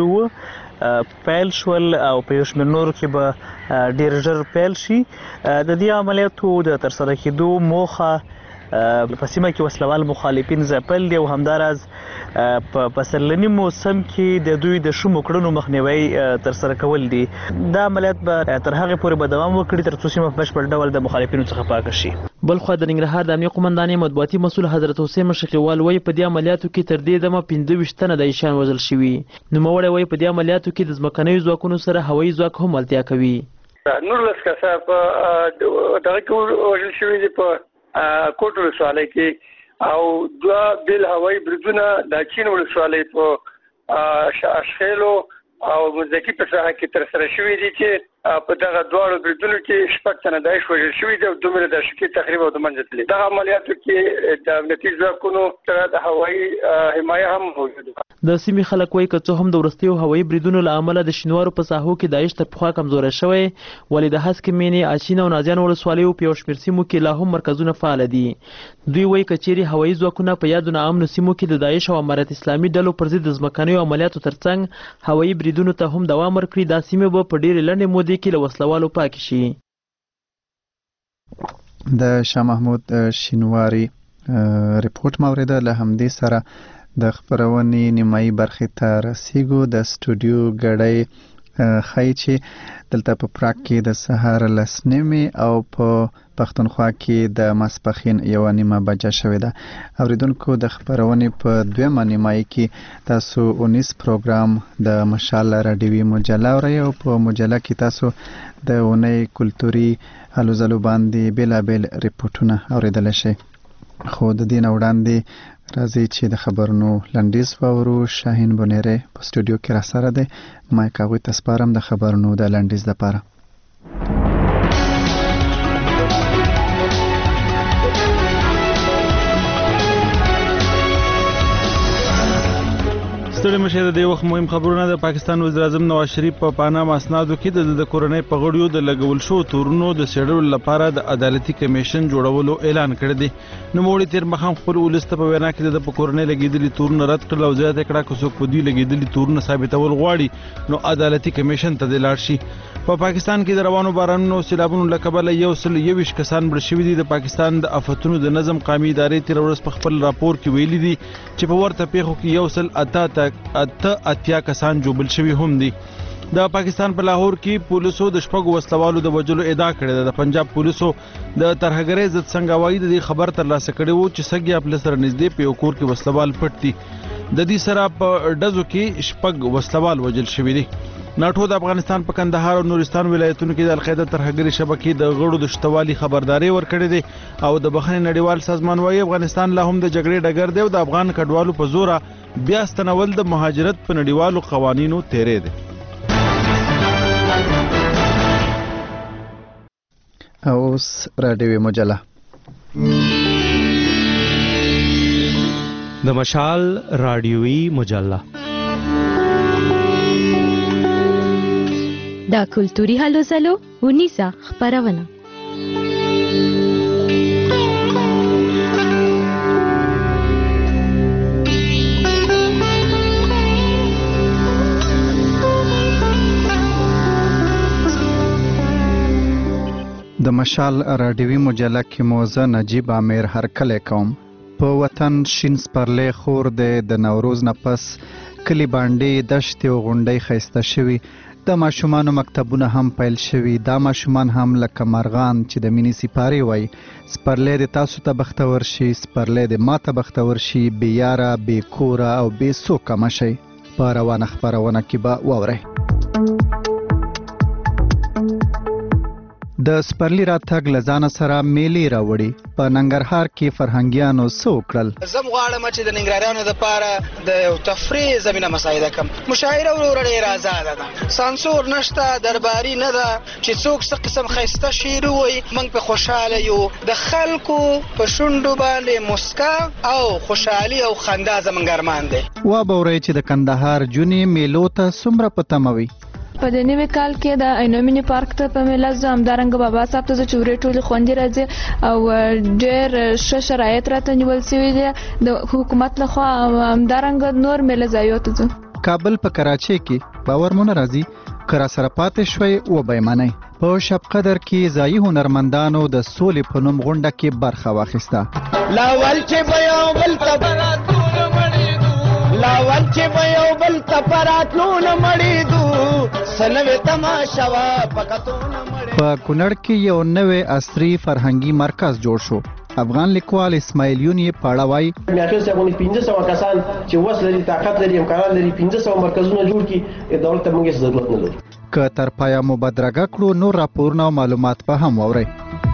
وو پیل شول او په یو شمېر نورو کې به ډېر ژر پیل شي. د دې عملیاتو د ترسره کېدو موخه په سیمه کې وسلوال مخالفین ځپل دي او همداراز په پسرلني موسم کې د دوی د شومو کړنو مخنیوي ترسره کول دي. دا عملیات به تر هغه پورې به دوام وکړي تر څو سیمه په بشپړ ډول د مخالفینو څخه پاکه شي. بلخو د ننګرهار د امنیه قومندانۍ مطبوعاتي مسؤل حضرت حسین مشقیوال وایي په دې عملیاتو کې تر دې دمه پنځه ویشت تنه د ایشان وژل شوي. نوموړی وایي په دې عملیاتو کې د ځمکنیو ځواکونو سره هوایي ځواک هم ملتیا کوي. نورلس کسه په دغه کې وژل شوي دي په کوټ ولسوالۍ کې او دوه بیل هوایي بریدونه د چین ولسوالۍ په اشخیلو او مزدکی په ساحه کې ترسره شوي دي چې په دغه دواړو بریدونو کې شپږ تنه داعش وژل شوي دي او دومره د شکي تقریبا د منځ تللي. دغه عملیاتو کې د امنیتي ځواکونو سره د هوایي حمایه هم موجود ده. د سیمې خلک وایي که څه هم د وروستیو هوایي بریدونو له امله د شینوارو په ساحو کې داعش تر پخوا کمزوری شوی، ولې د هسکې مینې، اچین او نازیان ولسوالیو په یو شمېر سیمو کې لا هم مرکزونه فعال دي. دوی وایي که چیرې هوایي ځواکونه په یادو ناامنو سیمو کې د داعش او امارت اسلامي ډلو پر ضد د ځمکنیو عملیاتو ترڅنګ هوایي بریدونو ته هم دوام ورکړي، دا سیمې به په ډېرې لنډې مودې کې له وسلوالو پاکې شي. د شاه محمود شینواري ریپورت موریده. له همدې سره د خپرونې نیمایي برخې ته رسیږو. د سټوډیو ګړی ښایي چې دلته په پراګ کې د سهار لس نیمې او په پښتونخوا کې د ماسپښین یوه نیمه بجه شوې ده. اوریدونکو د خپرونې په دویمه نیمایي کې تاسو اونیس پروګرام د مشال راډیوي مجله اورئ او په مجله کې تاسو د اونۍ کلتوري هلو ځلو باندې بېلابېل ریپورټونه اورېدلی شئ. خو د دې نه وړاندې راځئ چې د خبرونو لنډیز واورو. شاهین بونیری په سټوډیو کې راسره دی. مایک هغوی ته سپارم د خبرونو د لنډیز لپاره. ستړي مشه د دې وخت مهم خبرونه. د پاکستان وزیر اعظم نواز شریف په پاناما اسنادو کې د کورنۍ په غړیو د لګول شو تورونو د څېړلو لپاره د عدالتي کمیشن جوړولو اعلان کړی دی. نوموړي تیر مخام خپل ولس ته په وینا کې د کورنۍ لګېدلي تورونه رد کړل او زیاته کړه که څوک په دوی لګېدلي تورونه ثابتول غواړي نو عدالتي کمیشن ته دې لاړ شي. په پاکستان کې د روانو بارانونو او سیلابونو له کبله یو سل یوویشت کسان مړه شوي دي. د پاکستان د آفتونو د نظم قومي ادارې تېره ورځ په خپل راپور کې ویلي دي چې په ورته پیښو کې یو سل اته اتیا کسان جوبل شوي هم دي. د پاکستان په لاهور کې پولیسو د شپږو وسلوالو د وژلو ادعا کړې ده. د پنجاب پولیسو د ترهګرۍ ضد څنګه وایي د دې خبر ترلاسه کړی و چې سګي خپل سره نږدې په یو کور کې وسلوال پټ دي. د دې سره په ډزو کې شپږ وسلوال وژل شوي دي. ناټو د افغانستان په کندهار او نورستان ولایتونو کې د القاعده ترهګرۍ شبکې د غړو د شتوالي خبرداري ورکړې ده او د بخښنې نړیوال سازمان وايي افغانستان لا هم د جګړې ډګر دی او د افغان کډوالو په زور بیا ستنول د مهاجرت په نړیوالو قوانینو تیرې دي. اوس راډیوي مجله د مشال راډیوي مجله دا کلتوري هلو ځلو ونیسه خپرونه. د مشال راډیوي مجله کې مو زه نجیب عامر هرکلی کوم. په وطن شین سپرلی خور دی. د نوروز نه پس کلي باندې دښتې او غونډۍ ښایسته شوي. د ماشومانو مکتبونه هم پیل شوي. دا ماشومان هم لکه مرغان چې د مینې سپارې وایي. سپرلی د تاسو ته بختور شي، سپرلی د ما ته بختور شي. بې یاره، بې کوره او بې څوکه مه شئ. په روانه خپرونه کې به واورئ. د سپرلی راتګ له ځانه سره میلې راوړي. په ننګرهار کې فرهنګیانو څه وکړل؟ زم غواړم چې د ننګرهاریانو دپاره د یو تفریح زمینه مساعده کړم. مشاعره ورو ډېره ازاده ده، سانسور نشته، درباري نه ده چې څوک څه قسم ښایسته شعر ووایي. موږ په خوشحاله یو. د خلکو په شونډو باندې مسکا او خوشحالي او خندا زموږ ارمان دی. وابورئ چې د کندهار جونې میلو ته څومره په تمه وي. په د نوي کال کې د عینومینی پارک ته په میله ځو. همدارنګه بابا صاحب ته چې ورې ټولې خوندې راځي او ډېر ښه شرایط راته نیول سوي دي د حکومت لخوا. همدارنګه نور میله ځایو ته ځو. کابل په کراچۍ کې باور مو نه راځي که راسره پاتې شوئ وبه یې منئ. په شب قدر کې ځایي هنرمندانو د سولې په نوم غونډه کې برخه واخیسته. لاول چې به یو بل ته براتلونه مړېدو، لاول چې به یو بل ته براتلونه مړېدو، په کونړ کې یو نوی عصري فرهنګي مرکز جوړ شو. افغان لیکوال اسماعیل یون یې په اړه وایي میاخیل صاحب باندې پنځه سوه کسان چې وس لري، طاقت لري، امکانات لري، پنځه سوه مرکزونه جوړ کړي. دولت ته موږ هېڅ ضرورت نه لرو. که تر پایه مو بدرګه کړو نور راپورونه او معلومات به هم واورئ.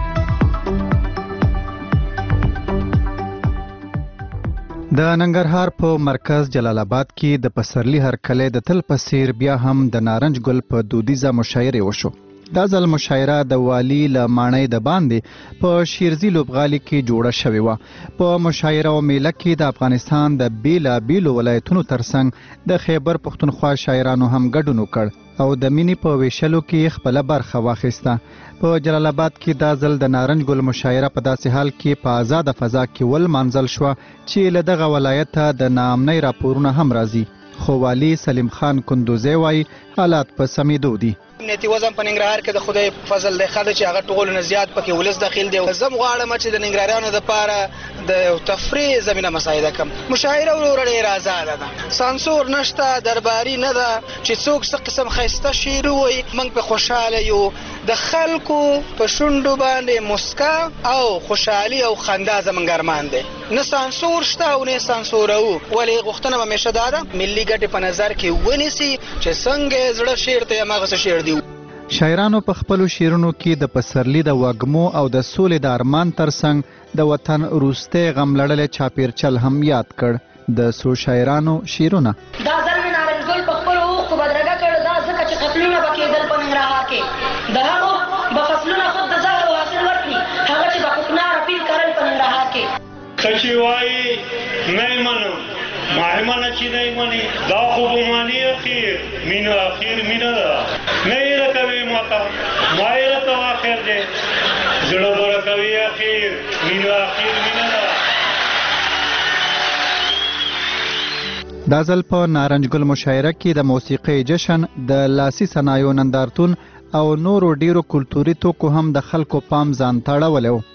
د ننګرهار په مرکز جلال آباد کې د پسرلي هرکلی د تل په څیر بیا هم د نارنج ګل په دودیزه مشاعرې وشو. دا ځل مشاعره د والي له ماڼۍ د باندې په شیرزي لوبغالي کې جوړه شوې وه. په مشاعره او میله کې د افغانستان د بیلابیلو ولایتونو ترڅنګ د خیبر پښتونخوا شاعرانو هم ګډون وکړ او د مینې په ویشلو کې خپله برخه واخیسته. په جلال آباد کې دا ځل د نارنج ګل مشاعره په داسې حال کې په آزاده فضا کې ولمانځل شوه چې له دغه ولایته د ناامنۍ راپورونه هم راځي. خو والي سلیم خان کندوزی وایي حالات په سمېدو دي. امنیتي وضع په ننګرهار کې د خدای فضل دی ښه ده چې هغه ټولو نه زیات پکې ولس داخل دی. زه هم غواړم چې د ننګرهاریانو دپاره د یو تفریح زمینه مساعده کړم. مشاعره ورو ډېره ازاده ده، سانسور نشته، درباري نه ده چې څوک څه قسم ښایسته شعر ووایي. موږ پې خوشحاله یو. د خلکو په شونډو باندې مسکا او خوشحالي او خندا زموږ ارمان دی. نه سانسور شته او نه سانسورو. ولې غوښتنه به همیشه دا ده ملي ګټې په نظر کې ونیسي چې څنګه زړه شعر ته هماغسې شعر دی. شاعرانو په خپلو شعرونو کې د پسرلي د وږمو او د سولې د ارمان ترڅنګ د وطن وروستی غم لړلی چاپیرچل هم یاد کړ. د څو شاعرانو شعرونه دا ځل مې نارنج ګل په خپلو اوښکو بدرګه کړ، دا ځکه چې قتلونه به کېدل په ننګرهار کې. د هغو به فصلونه خود د زهر او حاصل ورکړي، هغه چې به کوکنار پیل کرل په ننګرهار کې. ته چې وایي نه یې منم، ما یې منه چې نه یې منې، دا خو به ماني اخیر مینه اخیر مینه ده. نه یې راکوي ماته، ما یې راته اخر دی، زړه به راکوي اخیر مینه اخیر مینه ده. دا ځل په نارنج ګل مشاعره کې د موسیقۍ جشن، د لاسي صنایعو نندارتون او نورو ډیرو کلتوري توکو هم د خلکو پام ځان ته اړولی و.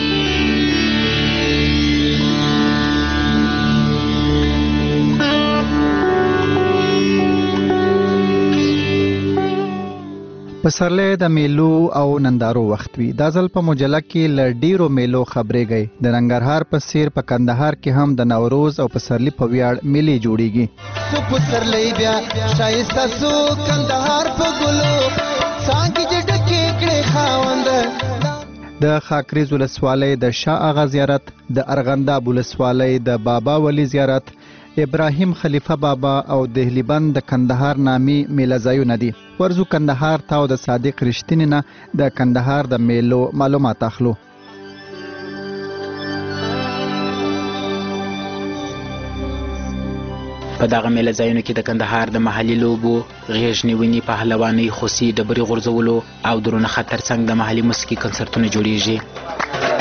پسرلی د میلو او نندارو وخت وي. دا ځل په مجله کې له ډیرو میلو خبرېږئ. د ننګرهار په څیر په کندهار کې هم د نوروز او پسرلي په ویاړ میلې جوړیږي. تو پسرلی بیا شایسته سو کندهار په ګلو څانګې چې ډکې کړې خاوند. د خاکریز ولسوالۍ د شاه اغا زیارت، د ارغنداب ولسوالۍ د بابا ولی زیارت، ابراهیم خلیفه بابا او دهلی بند د کندهار نامي میله ځایونه دي. ورزو کندهار ته او د صادق رښتینې نه د کندهار د میلو معلومات اخلو. په دغه میله ځایونو کې د کندهار د محلي لوبو، غیږ نیونې، پهلوانۍ، خوسي، ډبرې غورځولو او درونه خطر څنګ د محلي موسیقي کنسرتونه جوړیږي.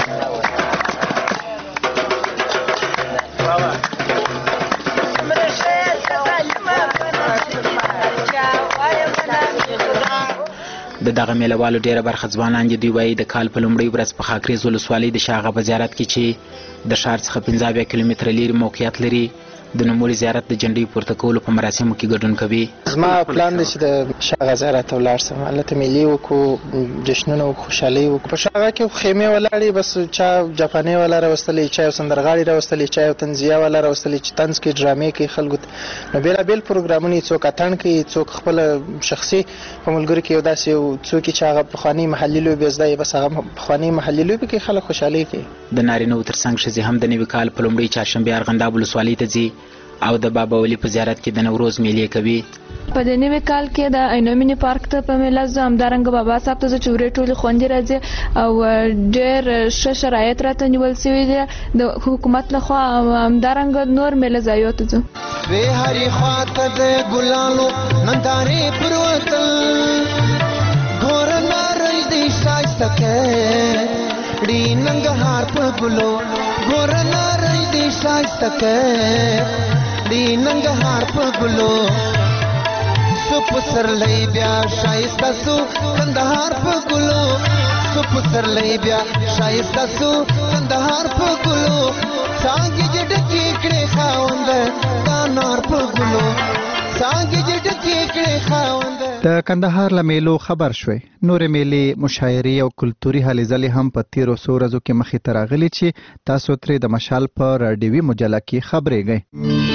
د دغه میلهوالو ډیره برخه ځوانان دي. دوی وایي د کال په لومړۍ ورځ په خاکریز ولسوالۍ د شاه اغا په زیارت کې چې د ښار څخه پنځه اویا کیلومتره لرې موقعیت لري د نوموړي زیارت د جنډۍ پورته کولو په مراسمو کې ګډون کوي. زما پلان دی چې د شاه اغا زیارت ته ولاړ شم، هلته میلې وکړو، جشنونه وکړو، خوشحالۍ وکړو. په شاه اغا کې خیمې ولاړې، بس چا جاپانۍ والا راوستلې، چا یو سندرغاړي راوستلې، چا یو طنزیه والا راوستلې چې طنز کوي، ډرامې کوي خلکو ته. نو بېلابېل پروګرامونه، څوک اتڼ کوي، څوک خپله شخصي په ملګرو کې یو داسې یو څوک چې هغه پخواني محلي لوبې زده وي، بس هغه پخواني محلي لوبې کوي، خلک خوشحالۍ کوي. د نارینهو ترڅنګ ښځې هم د نوي کال په لومړۍ چهارشنبې ارغنداب ولسوالۍ ته ځي او د بابا ولی په زیارت کې د نوروز میلې کوي. په دې نوي کال کې د عینومینې پارک ته په میله ځو، همدارنګه بابا صاحب ته ځو چې ورې ټولې خوندې راځي او ډېر ښه شرایط راته نیول سوي دي د حکومت لخوا. همدارنګه نور میله ځایو ته ځو. وې هرې خواته د ګلانو نندارې پروتل، ګوره نارنج دې ښایسته کړې ننګرهار په ګلو، ګوره نارنج دې ښایسته کړې ننګرهار په ګلو. سو پسرلی بیا شایسته سو کندهار په ګلو، سو پسرلی بیا شایسته سو کندهار په ګلو. څانګې چې ډکې کړې خاوند دا نار په ګلو، څانګې چې ډکې کړې خاوند. د کندهار له میلو خبر شوي. نورې میلې، مشاعرې او کلتوري هلې ځلې هم په تیرو څو ورځو کې مخې ته راغلي چې تاسو ترې د مشال په راډیوي مجله کې خبرېږئ.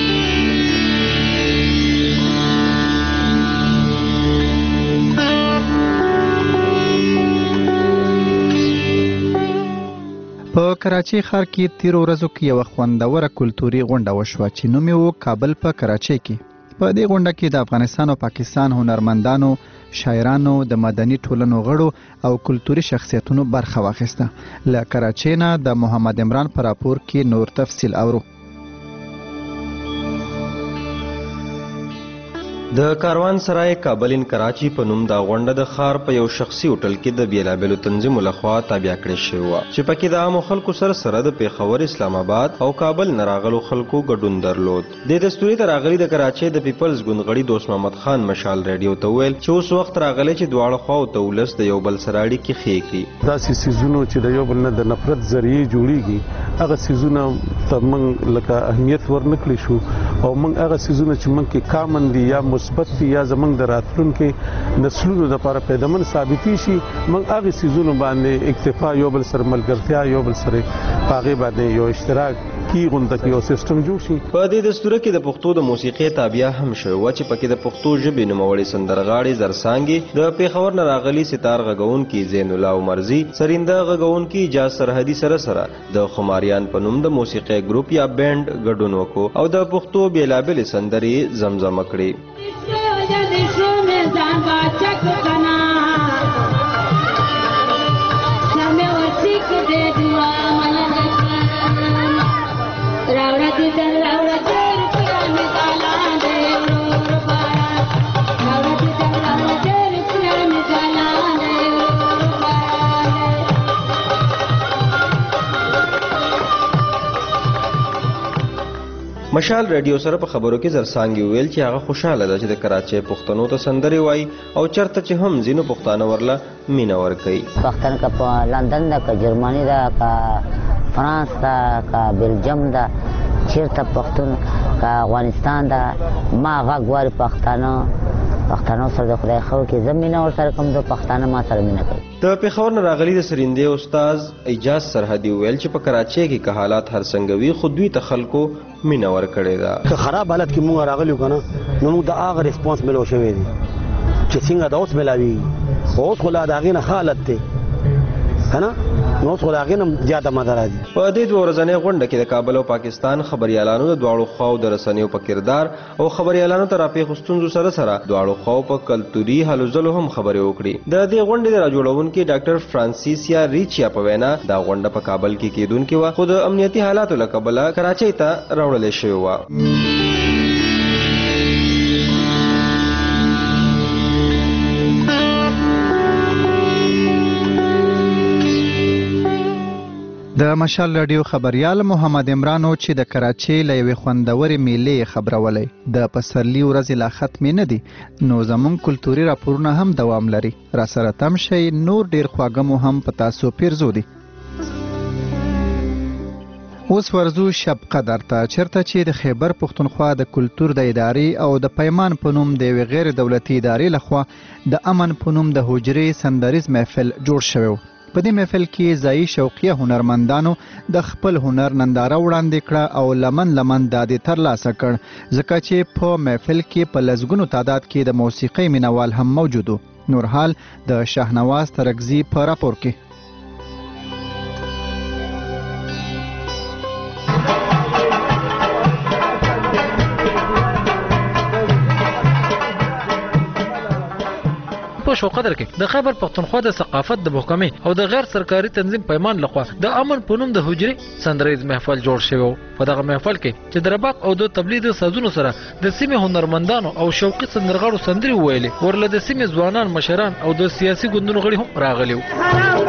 په کراچۍ ښار کې تیرو ورځو کې یوه خوندوره کلتوري غونډه وشوه چې نوم یې و کابل په کراچۍ کې. په دې غونډه کې د افغانستان او پاکستان هنرمندانو، شاعرانو، د مدني ټولنو غړو او کلتوري شخصیتونو برخه واخیسته. له کراچۍ نه د محمد عمران په راپور کې نور تفصیل اورو. د کاروان سرای کابلین کراچي په نوم دا غونډه د ښار په یو شخصي هوټل کې د بیلابیلو تنظیمو لخوا تابع کړې شوې وه چې پکې د عامو خلکو سره سره د پیښور، اسلام آباد او کابل نه راغلو خلکو ګډون درلود. د دستوري ته راغلي د کراچۍ د پیپلز ګوند غړي دوست محمد خان مشال ریډیو ته وویل چې اوس وخت راغلی چې دواړو خواو ته ولس د یو بل سره اړیکې ښې کړي. داسې څیزونو چې د یو بل نه د نفرت ذریعې جوړیږي هغه څیزونه ته موږ لکه اهمیت ورنکړی شو او موږ هغه څیزونه چې موږ کې کامن دي یا مثبت دي یا زموږ د راتلونکي نسلونو لپاره پیدامن ثابتې شي، موږ هغه څیزونو باندې اکتفا، یو بل سره ملګرتیا، یو بل سره په هغې باندې یو اشتراک کی غونډه کې یو سیستم جوړ شي. په دې دستوره کې د پښتو د موسیقۍ تابعه هم شوې وه چې پکې د پښتو ژبې نوموړي سندرغاړي زرسانګي، د پیښور نه راغلي ستار غږونکي زین الله عمرزي، سرینده غږونکي اجاز سرحدي سره سره د خماریان په نوم د موسیقۍ ګروپ یا بینډ ګډون وکړو او د پښتو بیلابلې سندرې زمزمه کړې. مشال ریډیو سره په خبرو کې زرسانګي ویل چې هغه خوشاله ده چې د کراچۍ پښتنو ته سندرې وایي او چرته چې هم ځینو پښتانه ورله مینه ورکوي. پښتن که په لندن ده، که جرمني ده، که فرانس ده، که بلجیم ده، چیرته پښتون، که افغانستان ده، ما غږ واري پښتانه پښتنو سره د خدای خو کې زه مینه ورسره کوم، د پښتانه ما سره مینه کوي. د پیښور نه راغلي د سرینده استاد اجاز سرحدي ویل چې په کراچۍ کې که حالات هر څنګه وي خو دوی ته خلکو مینه ورکړې ده. که خراب حالت کې موږ راغلیو که نه نو موږ د هغه ریسپانس ملو شوی دی چې څنګه د اوس ملاویږي، خو اوس خو لا د هغې نه ښه حالت دی که نه، نو اوس خو د هغې نه زیاته مزه راځي. په دې دوه ورځنۍ غونډه کې د کابل او پاکستان خبریالانو د دواړو خواو د رسنیو په کردار او خبریالانو ته راپېښو ستونزو سره سره دواړو خواو په کلتوري هلو ځلو هم خبرې وکړي. د دې غونډې د راجوړونکي ډاکټر فرانسیسیا ریچیا په وینا دا غونډه په کابل کې کېدونکې وه خو د امنیتي حالاتو له کبله کراچۍ ته راوړلې شوې وه. د مشال رادیو خبریال محمد عمرانو چې د کراچۍ له یوې خوندورې میلې خبرولې د پسرلي ورځې لا ختمې نه دي، نو زموږ کلتوري راپورونه هم دوام لري. را سره تم شئ، نور ډیر خواږه مو هم په تاسو پیرزو دي. اوس ورزو شب قدر ته چیرته چې د خیبر پښتونخوا د کلتور د ادارې او د پیمان په نوم د یوې غیر دولتي ادارې لخوا د امن په نوم د حجرې سندریز محفل جوړ شوی و. په دې محفل کې ځایي شوقیه هنرمندانو د خپل هنر ننداره وړاندې کړه او لمن لمن دادې ترلاسه کړ، ځکه چې په محفل کې په لسګونو تعداد کې د موسیقۍ مینوال هم موجود و. نور حال د شاهنواز ترکزي په راپور کې. په شو قدر کې د خیبر پښتونخوا د ثقافت د محکمې او د غیر سرکاري تنظیم پیمان لخوا د امن په نوم د حجرې سندریز محفل جوړ شوی و. په دغه محفل کې چې د رباق او د تبلیغ سازونو سره د سیمې هنرمندانو او شوقي سندرغاړو سندرې وویلې، ورله د سیمې ځوانان، مشران او د سیاسي ګوندونو غړي هم راغلي وو.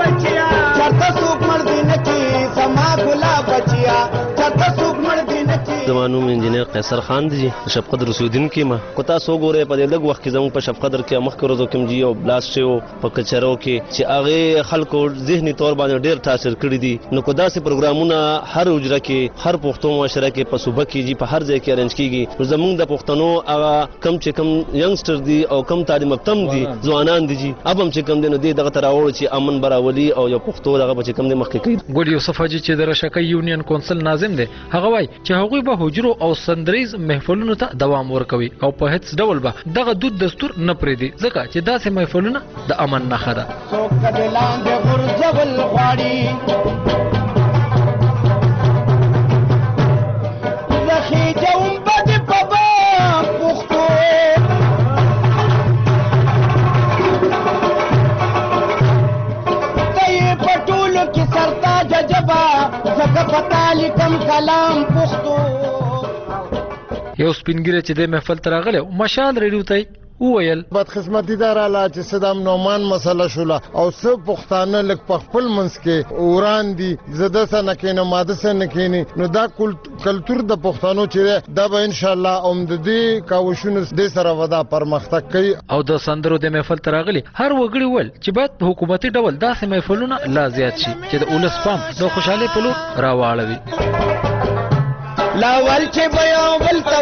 زما نوم انجینر قیصر خان دی، شب قدر اوسیدونکی ما. کو تاسو وګورئ په دې لږ وخت کې زموږ په شب قدر کې مخکې ورځو کې جی او بلاست شو په کچرو کې چې هغه خلکو ذهني تور باندې ډېر تاثیر کړی دي. نو کو داسې پروګرامونه هر حجره کې، هر پښتون معاشره کې، په صوبه کې جی په هر ځای کې ارنج کیږي. نو زموږ د پښتنو هغه کم چې کم ینګسټر دي او کم تعلیم یافتم دي، ځوانان دي جی اب هم چې کم دي نو دې دغه تراوړ چې امن براولي او یو پښتو دغه چې کم دي مخکې کوي. ګل یوسف حاجی چې د رشکه یونین کونسل ناظم دی، هغه وایي چې هغوی به حجرو او سندریز محفلونو ته دوام ورکوي او په هیڅ ډول به دغه دود دستور نه پرېږدي، ځکه چې داسې محفلونه د امن نښه ده. زخی جوم بدی پبا پختو سلام پښتو یو سپینګیره چې د محفل ته راغلی مشال ریډیو ته وویل بدقسمتي دا راله چې صدام نعمان مسله شوله او څه پښتانه لږ په خپل منځ کې وران دي زه دسه نه کښېنم ما دسه نه کښېني نو دا کلتور د پښتنو چې دی دا به انشاءالله هم د دې کاوشونو دې سره به دا پرمختګ کوي. او د سندرو د محفل ته راغلي هر وګړي وویل چې باید په حکومتي ډول داسې محفلونه لا زیات شي چې د ولس پام د خوشحالۍ په لور راواړوي. لاول چې به یو بل ته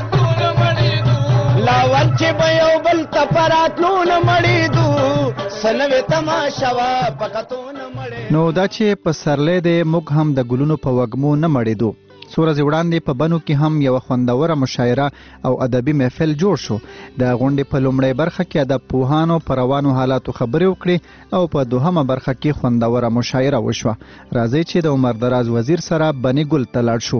لاول چې به یو بل ته په راتلونه مړېدو سنوې تماشه وه په کتونه مړې. نو دا چې په سرلی دی موږ هم د ګلونو په وږمو نه مړېدو. څو ورځې وړاندې په بنو کې هم یوه خوندوره مشاعره او ادبي محفل جوړ شو. د غونډې په لومړۍ برخه کې ادب پوهانو په روانو حالاتو خبرې وکړې او په دوهمه برخه کې خوندوره مشاعره وشوه. راځئ چې د عمر دراز وزیر سره بني ګل ته لاړ شو.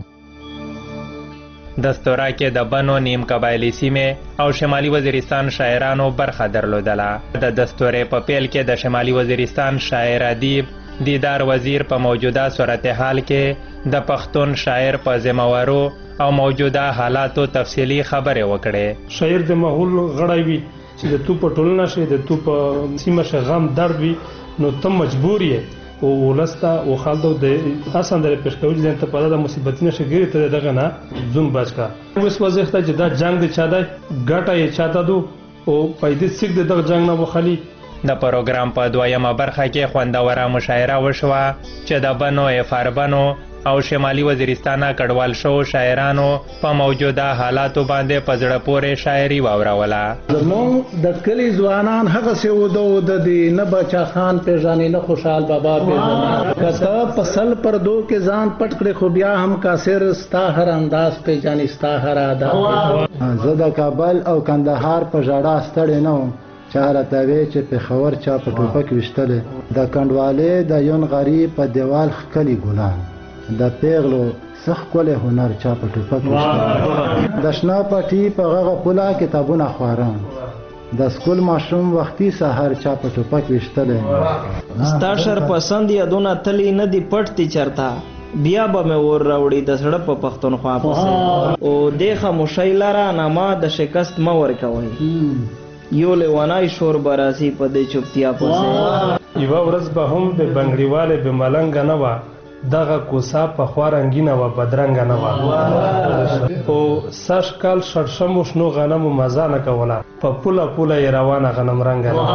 دستوره کې د بنو نیم قبایلی سیمې او شمالي وزیرستان شاعرانو برخه درلودله. د دستورې په پیل کې د شمالي وزیرستان شاعر ادیب دیدار وزیر په موجوده صورتحال کې د پښتون شاعر په ذمہوارو او موجوده حالاتو تفصیلی خبرې وکړې. شاعر د ماحول غړی وي چې د تو په ټولنه شي د تو په سیمه شي غم درد وي نو ته مجبور یې او ولسته او خلدو د آسان در پیش کوي چې ته په دغه مصیبتینه شګری ته دغه نه زون بچکا. اوس وځه ته چې دا جنگ د چا دی ګټه یې چاته دو او پیدې سیګ د دغه جنگ نه وخلی. د پروګرام په دویمه برخه کې خوندوره مشاعره وشوه چې د بنو افاربنو او شمالي وزیرستان کډوال شو شاعرانو په موجوده حالاتو باندې په زړه پورې شاعري واوروله. زموږ د کلي ځوانان هغسې ودو د دې نه بچا خان پیژنې نه خوشحال بابا پیژنې که ته په سل پردو کې ځان پټ کړې خو بیا هم کاسر ستا هر انداز پیژنې ستا هر ادا. زه د کابل او کندهار په ژړا ستړی نه وم چا راته وی چې پېښور چا په ټوپک ویشتلی د کنډوالې د یون غریب په دیوال ښکلي ګلان د پیغلو څه ښکلی هنر چا په ټوپک ویشتلی د شنه پټي په غغه پوله کتابونه خواران د سکول ماشوم وختي سهار چا په ټوپک ویشتلی. ستا شر پسند یادونه تلی نه دي پټ دي چرته بیا به مې ور راوړي د زړه په پښتونخوا پسې او دې خاموشۍ لره نامه د شکست مه ورکوئ یو لیوانای شور براسي په دې چوپتیا پسې. یوه ورځ به هم د بنګړیوالې به ملنګه نه وه دغه کوسه پخوا رنګینه وه بدرنګه نه وه او سږ کال شړشمو شنو غنمو مزه نه کوله په پوله پوله یې روانه غنم رنګه نه.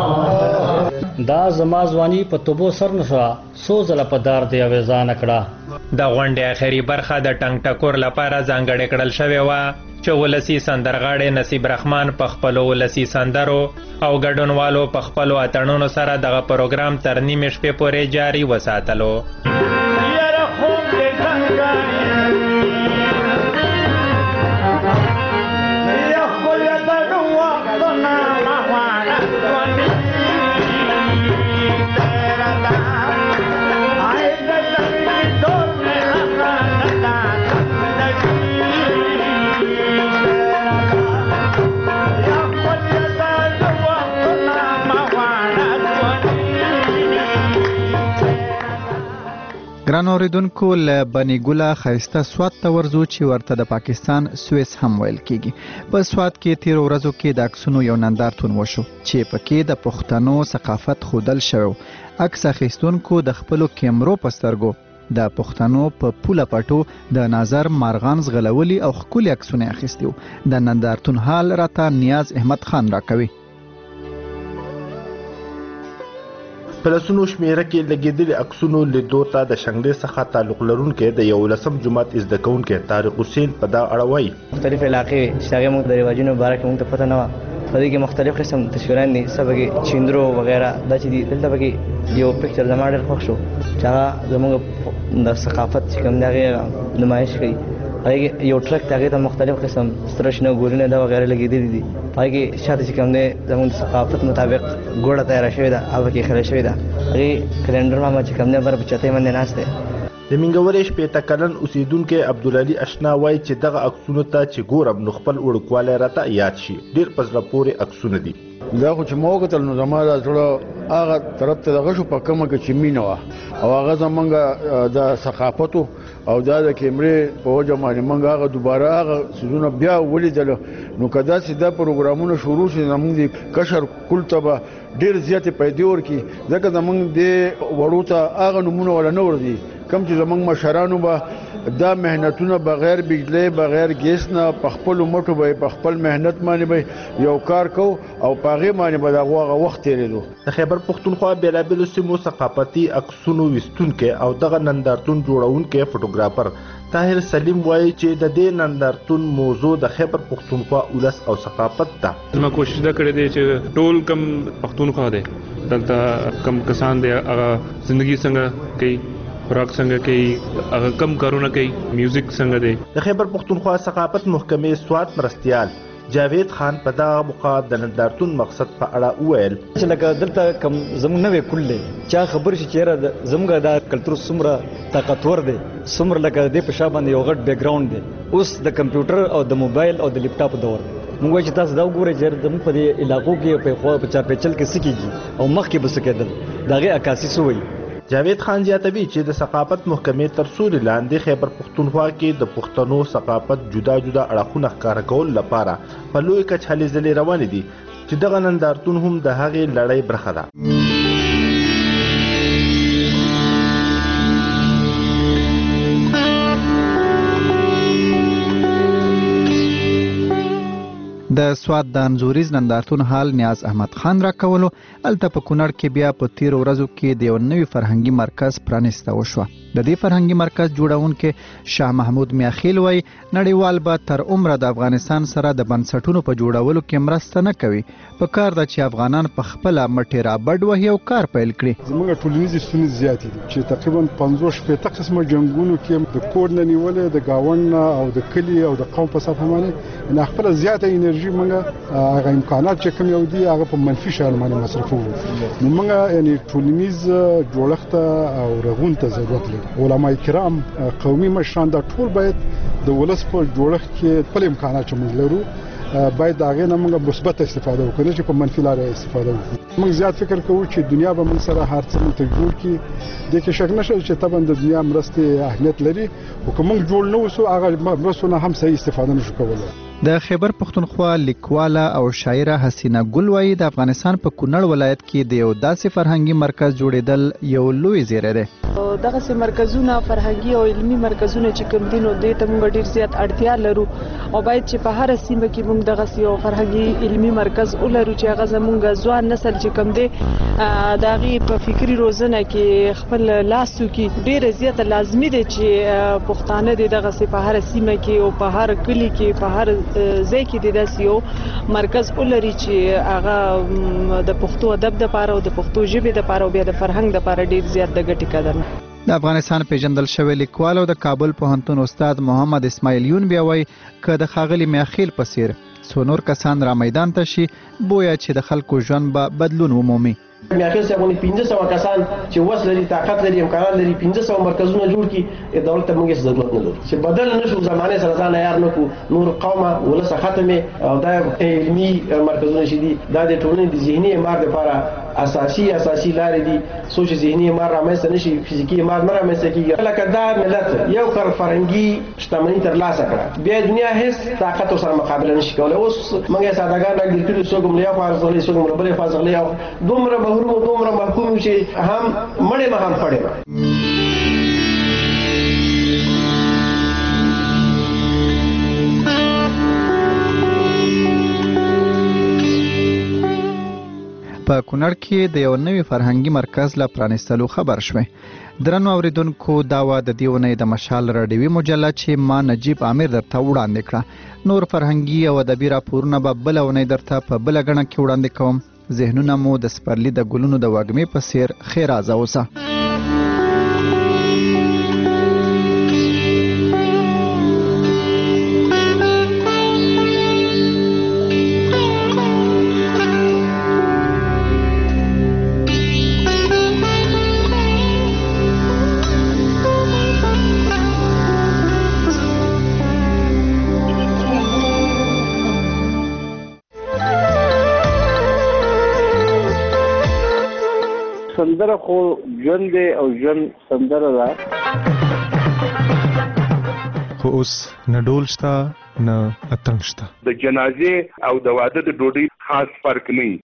دا زما ځواني په توبو سر نه شوه څو ځله په دار دی اویزانه کړه. د غونډې اخري برخه د ټنګ ټکور لپاره ځانګړې کړل شوې وه چې ولسی سندرغاړی نصیب رحمان په خپلو ولسی سندرو او ګډونوالو په خپلو اتڼونو سره دغه پروګرام تر نیمې شپې پورې جاري وساتلو. ګران اوریدونکو له بني ګله ښایسته سوات ته ورځو چې ورته د پاکستان سویس هم ویل کیږي. په سوات کې تیرو ورځو کې د عکسونو یو نندارتون وشو چې پکې د پښتنو ثقافت ښودل شوی. عکس اخیستونکو د خپلو کیمرو په سترګو د پښتنو په پوله پټو د نظر مارغان ځغلولي او ښکلي عکسونه اخیستي وو. د نندارتون حال راته نیاز احمد خان راکوي. په لسونو شمېره کې لګېدلي عکسونو لیدو ته د شنګلې څخه تعلق لرونکی د یولسم جومات زده کوونکی طارق حسین په دا اړه وایي. مختلف علاقې چې هغې موږ د رواجونو باره کې موږ ته پته نه وه په دې کې مختلف قسم تصویران دي څه پکې چیندرو وغیره دا چې دي دلته پکې یو پکچر زما ډېر خوښ شو چې هغه زموږ د ثقافت چې کوم دی هغې نمایش کوي. هغې کې یو ټرک دی هغې ته مختلف قسم سره شنه ګورونه دا وغیره لګېدلي دي. هغې کې شاته چې کوم دی زموږ د ثقافت مطابق ګوړه تیاره شوې ده هغه پکې ایښودل شوې ده. هغې کلنډر ماما چې کوم دی بر په چتۍ باندې ناست دی د منګورې شپېته کلن اوسیدونکي عبدالعلي اشنا وایي چې دغه عکسونو ته چې ګورم نو خپل وړوکوالی راته یاد شي. ډېر په زړه پورې عکسونه دي. دا خو چې ما وکتل نو زما دا زړه هغه طرف ته دغه شو په کومه کې چې مینه وه او هغه زمونږ د ثقافتو او دا د کیمرې په وجه باندې موږ هغه دوباره هغه څیزونه بیا ولیدل. نو که داسې دا پروګرامونه شروع شي زمونږ د کشر کل ته به ډېر زیاتې پیدې ورکړي ځکه زمونږ دې وړو ته هغه نومونه ولا نه ورځي کوم چې زمونږ مشرانو به دا مهنتونه بغیر بجلی بغیر ګیس نه په خپلو مټو به په خپل مهنت باندې به یو کار کو او په هغې باندې به د هغو هغه وخت تېرېدو. د خیبر پښتونخوا بېلابېلو سیمو ثقافتي عکسونو ویستونکی او دغه نندارتون جوړونکی فوټوګرافر طاهر سلیم وایي چې د دې نندارتون موضوع د خیبر پښتونخوا ولس او ثقافت ده. زما کوشش دا کړې دی چې ټول کم پښتونخوا دی دلته کم کسان دی هغه زندگی څنګه کوي خوراک څنګه کوي هغه کم کارونه کوي میوزیک څنګه دی. د خیبر پښتونخوا ثقافت محکمې سوات مرستیال جاوید خان په دغه موقع د نندارتون مقصد په اړه وویل چې لکه دلته کم زموږ نوې کل دی چا خبر شي چېرې زموږ دا کلتور څومره طاقتور دی څومره لکه دې په شا باندې یو غټ بیک ګراوند دی. اوس د کمپیوټر او د موبایل او د لیپټاپ دور دی. موږ وایو چې تاسو دا وګورئ چې زموږ په دې علاقو کې په خوا په چاپېچل کې څه کېږي او مخکې به څه کېدل د هغې عکاسي څه وایي. جاوید خان زیاتوي چې د ثقافت محکمې تر سوري لاندې خیبر پښتونخوا کې د پښتنو ثقافت جدا جدا اړخونه ښکاره کولو لپاره په لوی کچ هلې ځلې روانې دي چې دغه نندارتون هم د هغې لړۍ برخه ده. د سواد د انځوریز نندارتون حال نیاز احمد خان را کولو. الته په کونړ کې بیا په تیرو ورځو کې د یو نوي فرهنګي مرکز پرانیسته وشوه. د دې فرهنګي مرکز جوړونکي شاه محمود میاخیل وایي نړیوال به تر عمره د افغانستان سره د بنسټونو په جوړولو کې مرسته نه کوي. په کار ده چې افغانان په خپله مټې رابډ وهي او کار پیل کړي. زموږ ټولنیزې ستونزې زیاتې دي چې تقریبا پنځوس شپېته قسمه جنګونو کې د کور نه نیولې د ګاونډ نه او د کلي او د قوم په سطحه باندې نه خپله زیاته انرژي موږ هغه امکانات چې کوم یو دي هغه په منفي شیانو باندې مصرفوو. نو موږ یعنې ټولنیز جوړښت او رغون ته ضرورت لري. علما کرام قومي مشران دا ټول باید د ولس په جوړښت کې خپل امکانات چې موږ لرو باید د هغې نه موږ مثبت استفاده وکړو چې په منفي لاره استفاده وکړو. موږ زیات فکر کوو چې دنیا به موږ سره هر څه موږ ته جوړ کړي. دې کې شک نشته چې طبعا د دنیا مرستې اهمیت لري خو که موږ جوړ نه اوسو هغه مرستو نه هم صحیح استفاده نشو کولی. د خیبر پښتونخوا لیکواله او شاعره حسینه ګل وایي د افغانستان په کونړ ولایت کې د یو داسې فرهنګي مرکز جوړېدل یو لوی زیری دی. دغسې مرکزونه فرهنګي او علمي مرکزونه چې کوم دي نو دې ته موږ ډېر زیات اړتیا لرو او باید چې په هره سیمه کې موږ دغسې یو فرهنګي علمي مرکز ولرو چې هغه زموږ ځوان نسل چې کوم دی د هغې په فکري روزنه کې خپل لاس وکړي. ډېره زیاته لازمي دی چې پښتانه دې دغسې په هره سیمه کې او په هر کلي کې په هر ځای کې د داسې یو مرکز ولري چې هغه د پښتو ادب دپاره او د پښتو ژبې دپاره او بیا د فرهنګ دپاره ډېر زیات د ګټې قدر. د افغانستان پیژندل شوی لیکوال او د کابل پوهنتون استاد محمد اسماعیل یون بیا وایي که د ښاغلي میاخیل په څېر څو نور کسان را میدان ته شي بویه چې د خلکو ژوند به بدلون ومومي. میاخیل صاحب باندې پنځه سوه کسان چې وس لري طاقت لري امکانات لري پنځه سوه مرکزونه جوړ کړي دولت ته موږ هېڅ ضرورت نه لرو چې بدل نه شو زمانې سره ځان عیار نه کړو نور قومه ولسه ختمې او دا علمي مرکزونه چې دي دا د ټولنې د ذهني اعمار دپاره اساسي اساسي لارې دي. څو چې ذهني اعمار رامنځته نه شي فزیکي اعمار نه رامنځته کېږي. لکه دا ملت یو کر فرهنګي شتمني ترلاسه کړه بیا دنیا هېڅ طاقت ورسره مقابله نه شي کولی. اوس موږ یې سادهګان راګیر کړي څوک هم له یو خوا ځغلي څوک هم له بلې خوا ځغلي او دومره محروم او دومره محکوم چې هم مړې به هم پړې به. په کونړ کې د یو نوي فرهنګي مرکز له پرانیستلو خبر شوی. درنو اوریدونکو دا وه د دې اونۍ د مشال راډیوي مجله چې ما نجیب عامر درته وړاندې کړه. نور فرهنګي او ادبي راپورونه به بله اونۍ درته په بله ګڼه کې وړاندې کوم. ذهنونه مو د سپرلي د ګلونو د وږمې په څېر ښېرازه اوسه. سندره خو ژوند دی او ژوند سندره ده. خو اوس نه ډول شته نه اتنګ شته. د جنازې او د واده د ډوډۍ خاص فرق نه وي.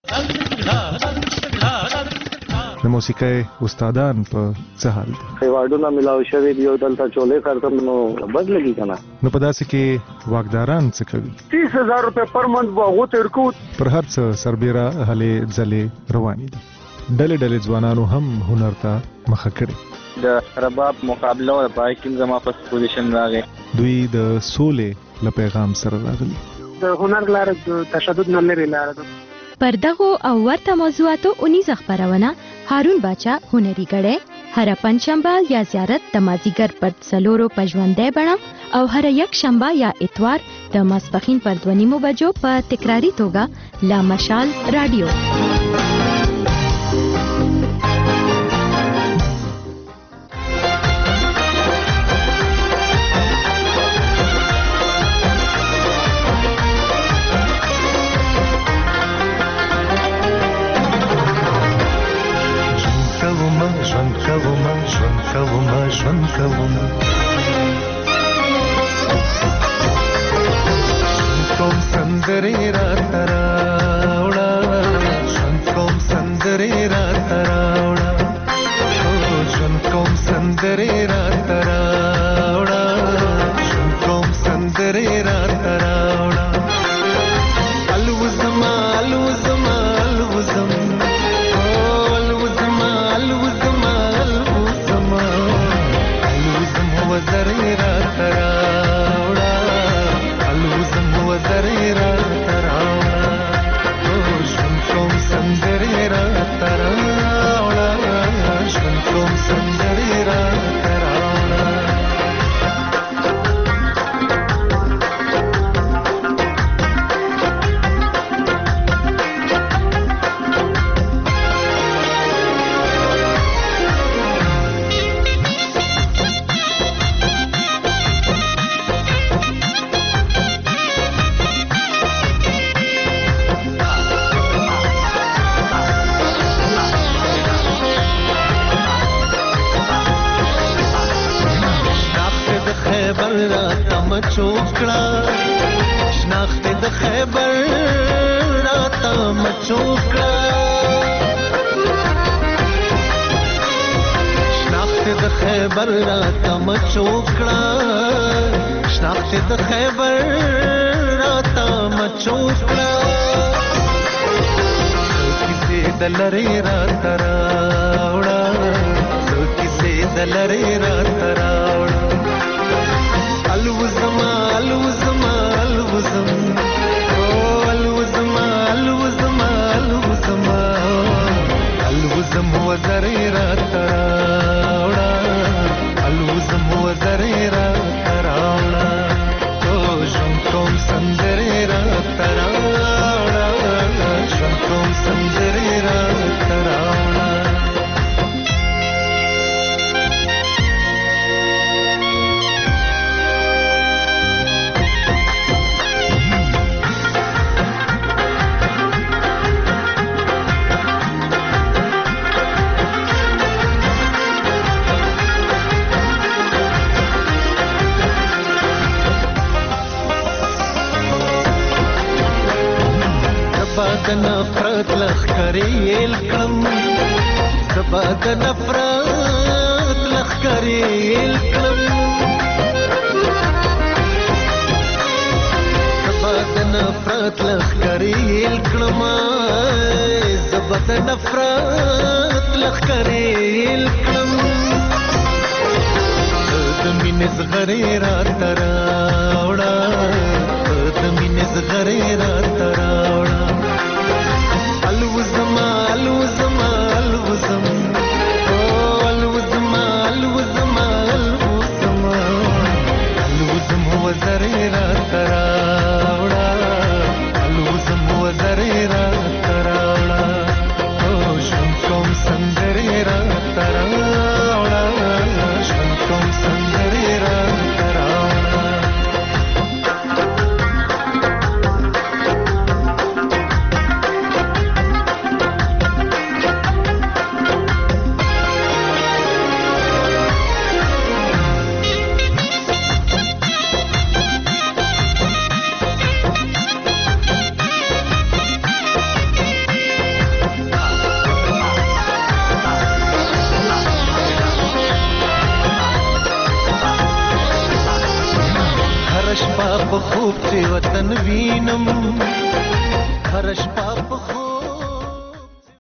د موسیقۍ استادان په څه حال دي؟ ایوارډونه ملاو شوي دي او دلته چولې کړتم نو بد لګي که نه. نو په داسې کې واکداران څه کوي؟ تیس هزار روپۍ پر منت به هغو ته ورکوو. پر هر څه سربیره هلې ځلې روانې دي. ډلې ډلې ځوانانو هم هنر ته مخه کړې. د رباب مقابله او پای کې زما په پوزیشن راغی. دوی د سولې له پیغام سره راغلي. د هنر لاره د تشدد نه لرې لاره ده. پر دغو او ورته موضوعاتو اونیزه خپرونه هارون باچا هنري ګړی هر پنځشنبه یا زیارت د مازیګر پر څلورو په ژوندۍ بڼه او هر یک شنبه یا اتوار د ماسپښین پر دوه نیمو بجو په تکراري توګه لا مشال رادیو. ژوند کومه ژوند کومه ژوند کومه کوم سندرې راته راوړه ژوند کوم سندرې راته راوړه ژوند کوم سندرې راته راوړه ژوند کوم سندرې راته راوړه الوزما الوزما الوزم وزرې راته راوړه الوزم وزرې راته راوړه ژوند کوم سندرې راته راوړه ژوند کوم سندرې راته راوړه چوکړه شناخت د خیبر راته مچوکړه شناخت د خیبر راته مچوکړه شناخت د خیبر راته مچوکړه کیسې د لرې راته راوړه کیسې د لرې راته راوړه الوزما الوزما الوزم الوزما الوزما الوزما الوزم وزرې راته راوړه الوزم وزرې راته راوړه ژوند کوم سندرې راته راوړه ژوند کوم سندرې راته راوړه د نفرت لخکرې یل کړم زبا د نفرت لخکرې یل کړم زبا د نفرت لخکرې یل کړم زبا د نفرت لخکرې یل کړم د مینې زغرې راته راوړه د مینې زغرې راته راوړه الوزما الوزما الوزم الوزما الوزما الوزما الوزم وزرې راته راوړه الوزم وزرې راته راوړه ژوند کوم سندرې راته راوړه ژوند کوم سندرې راته راوړه وطن وینم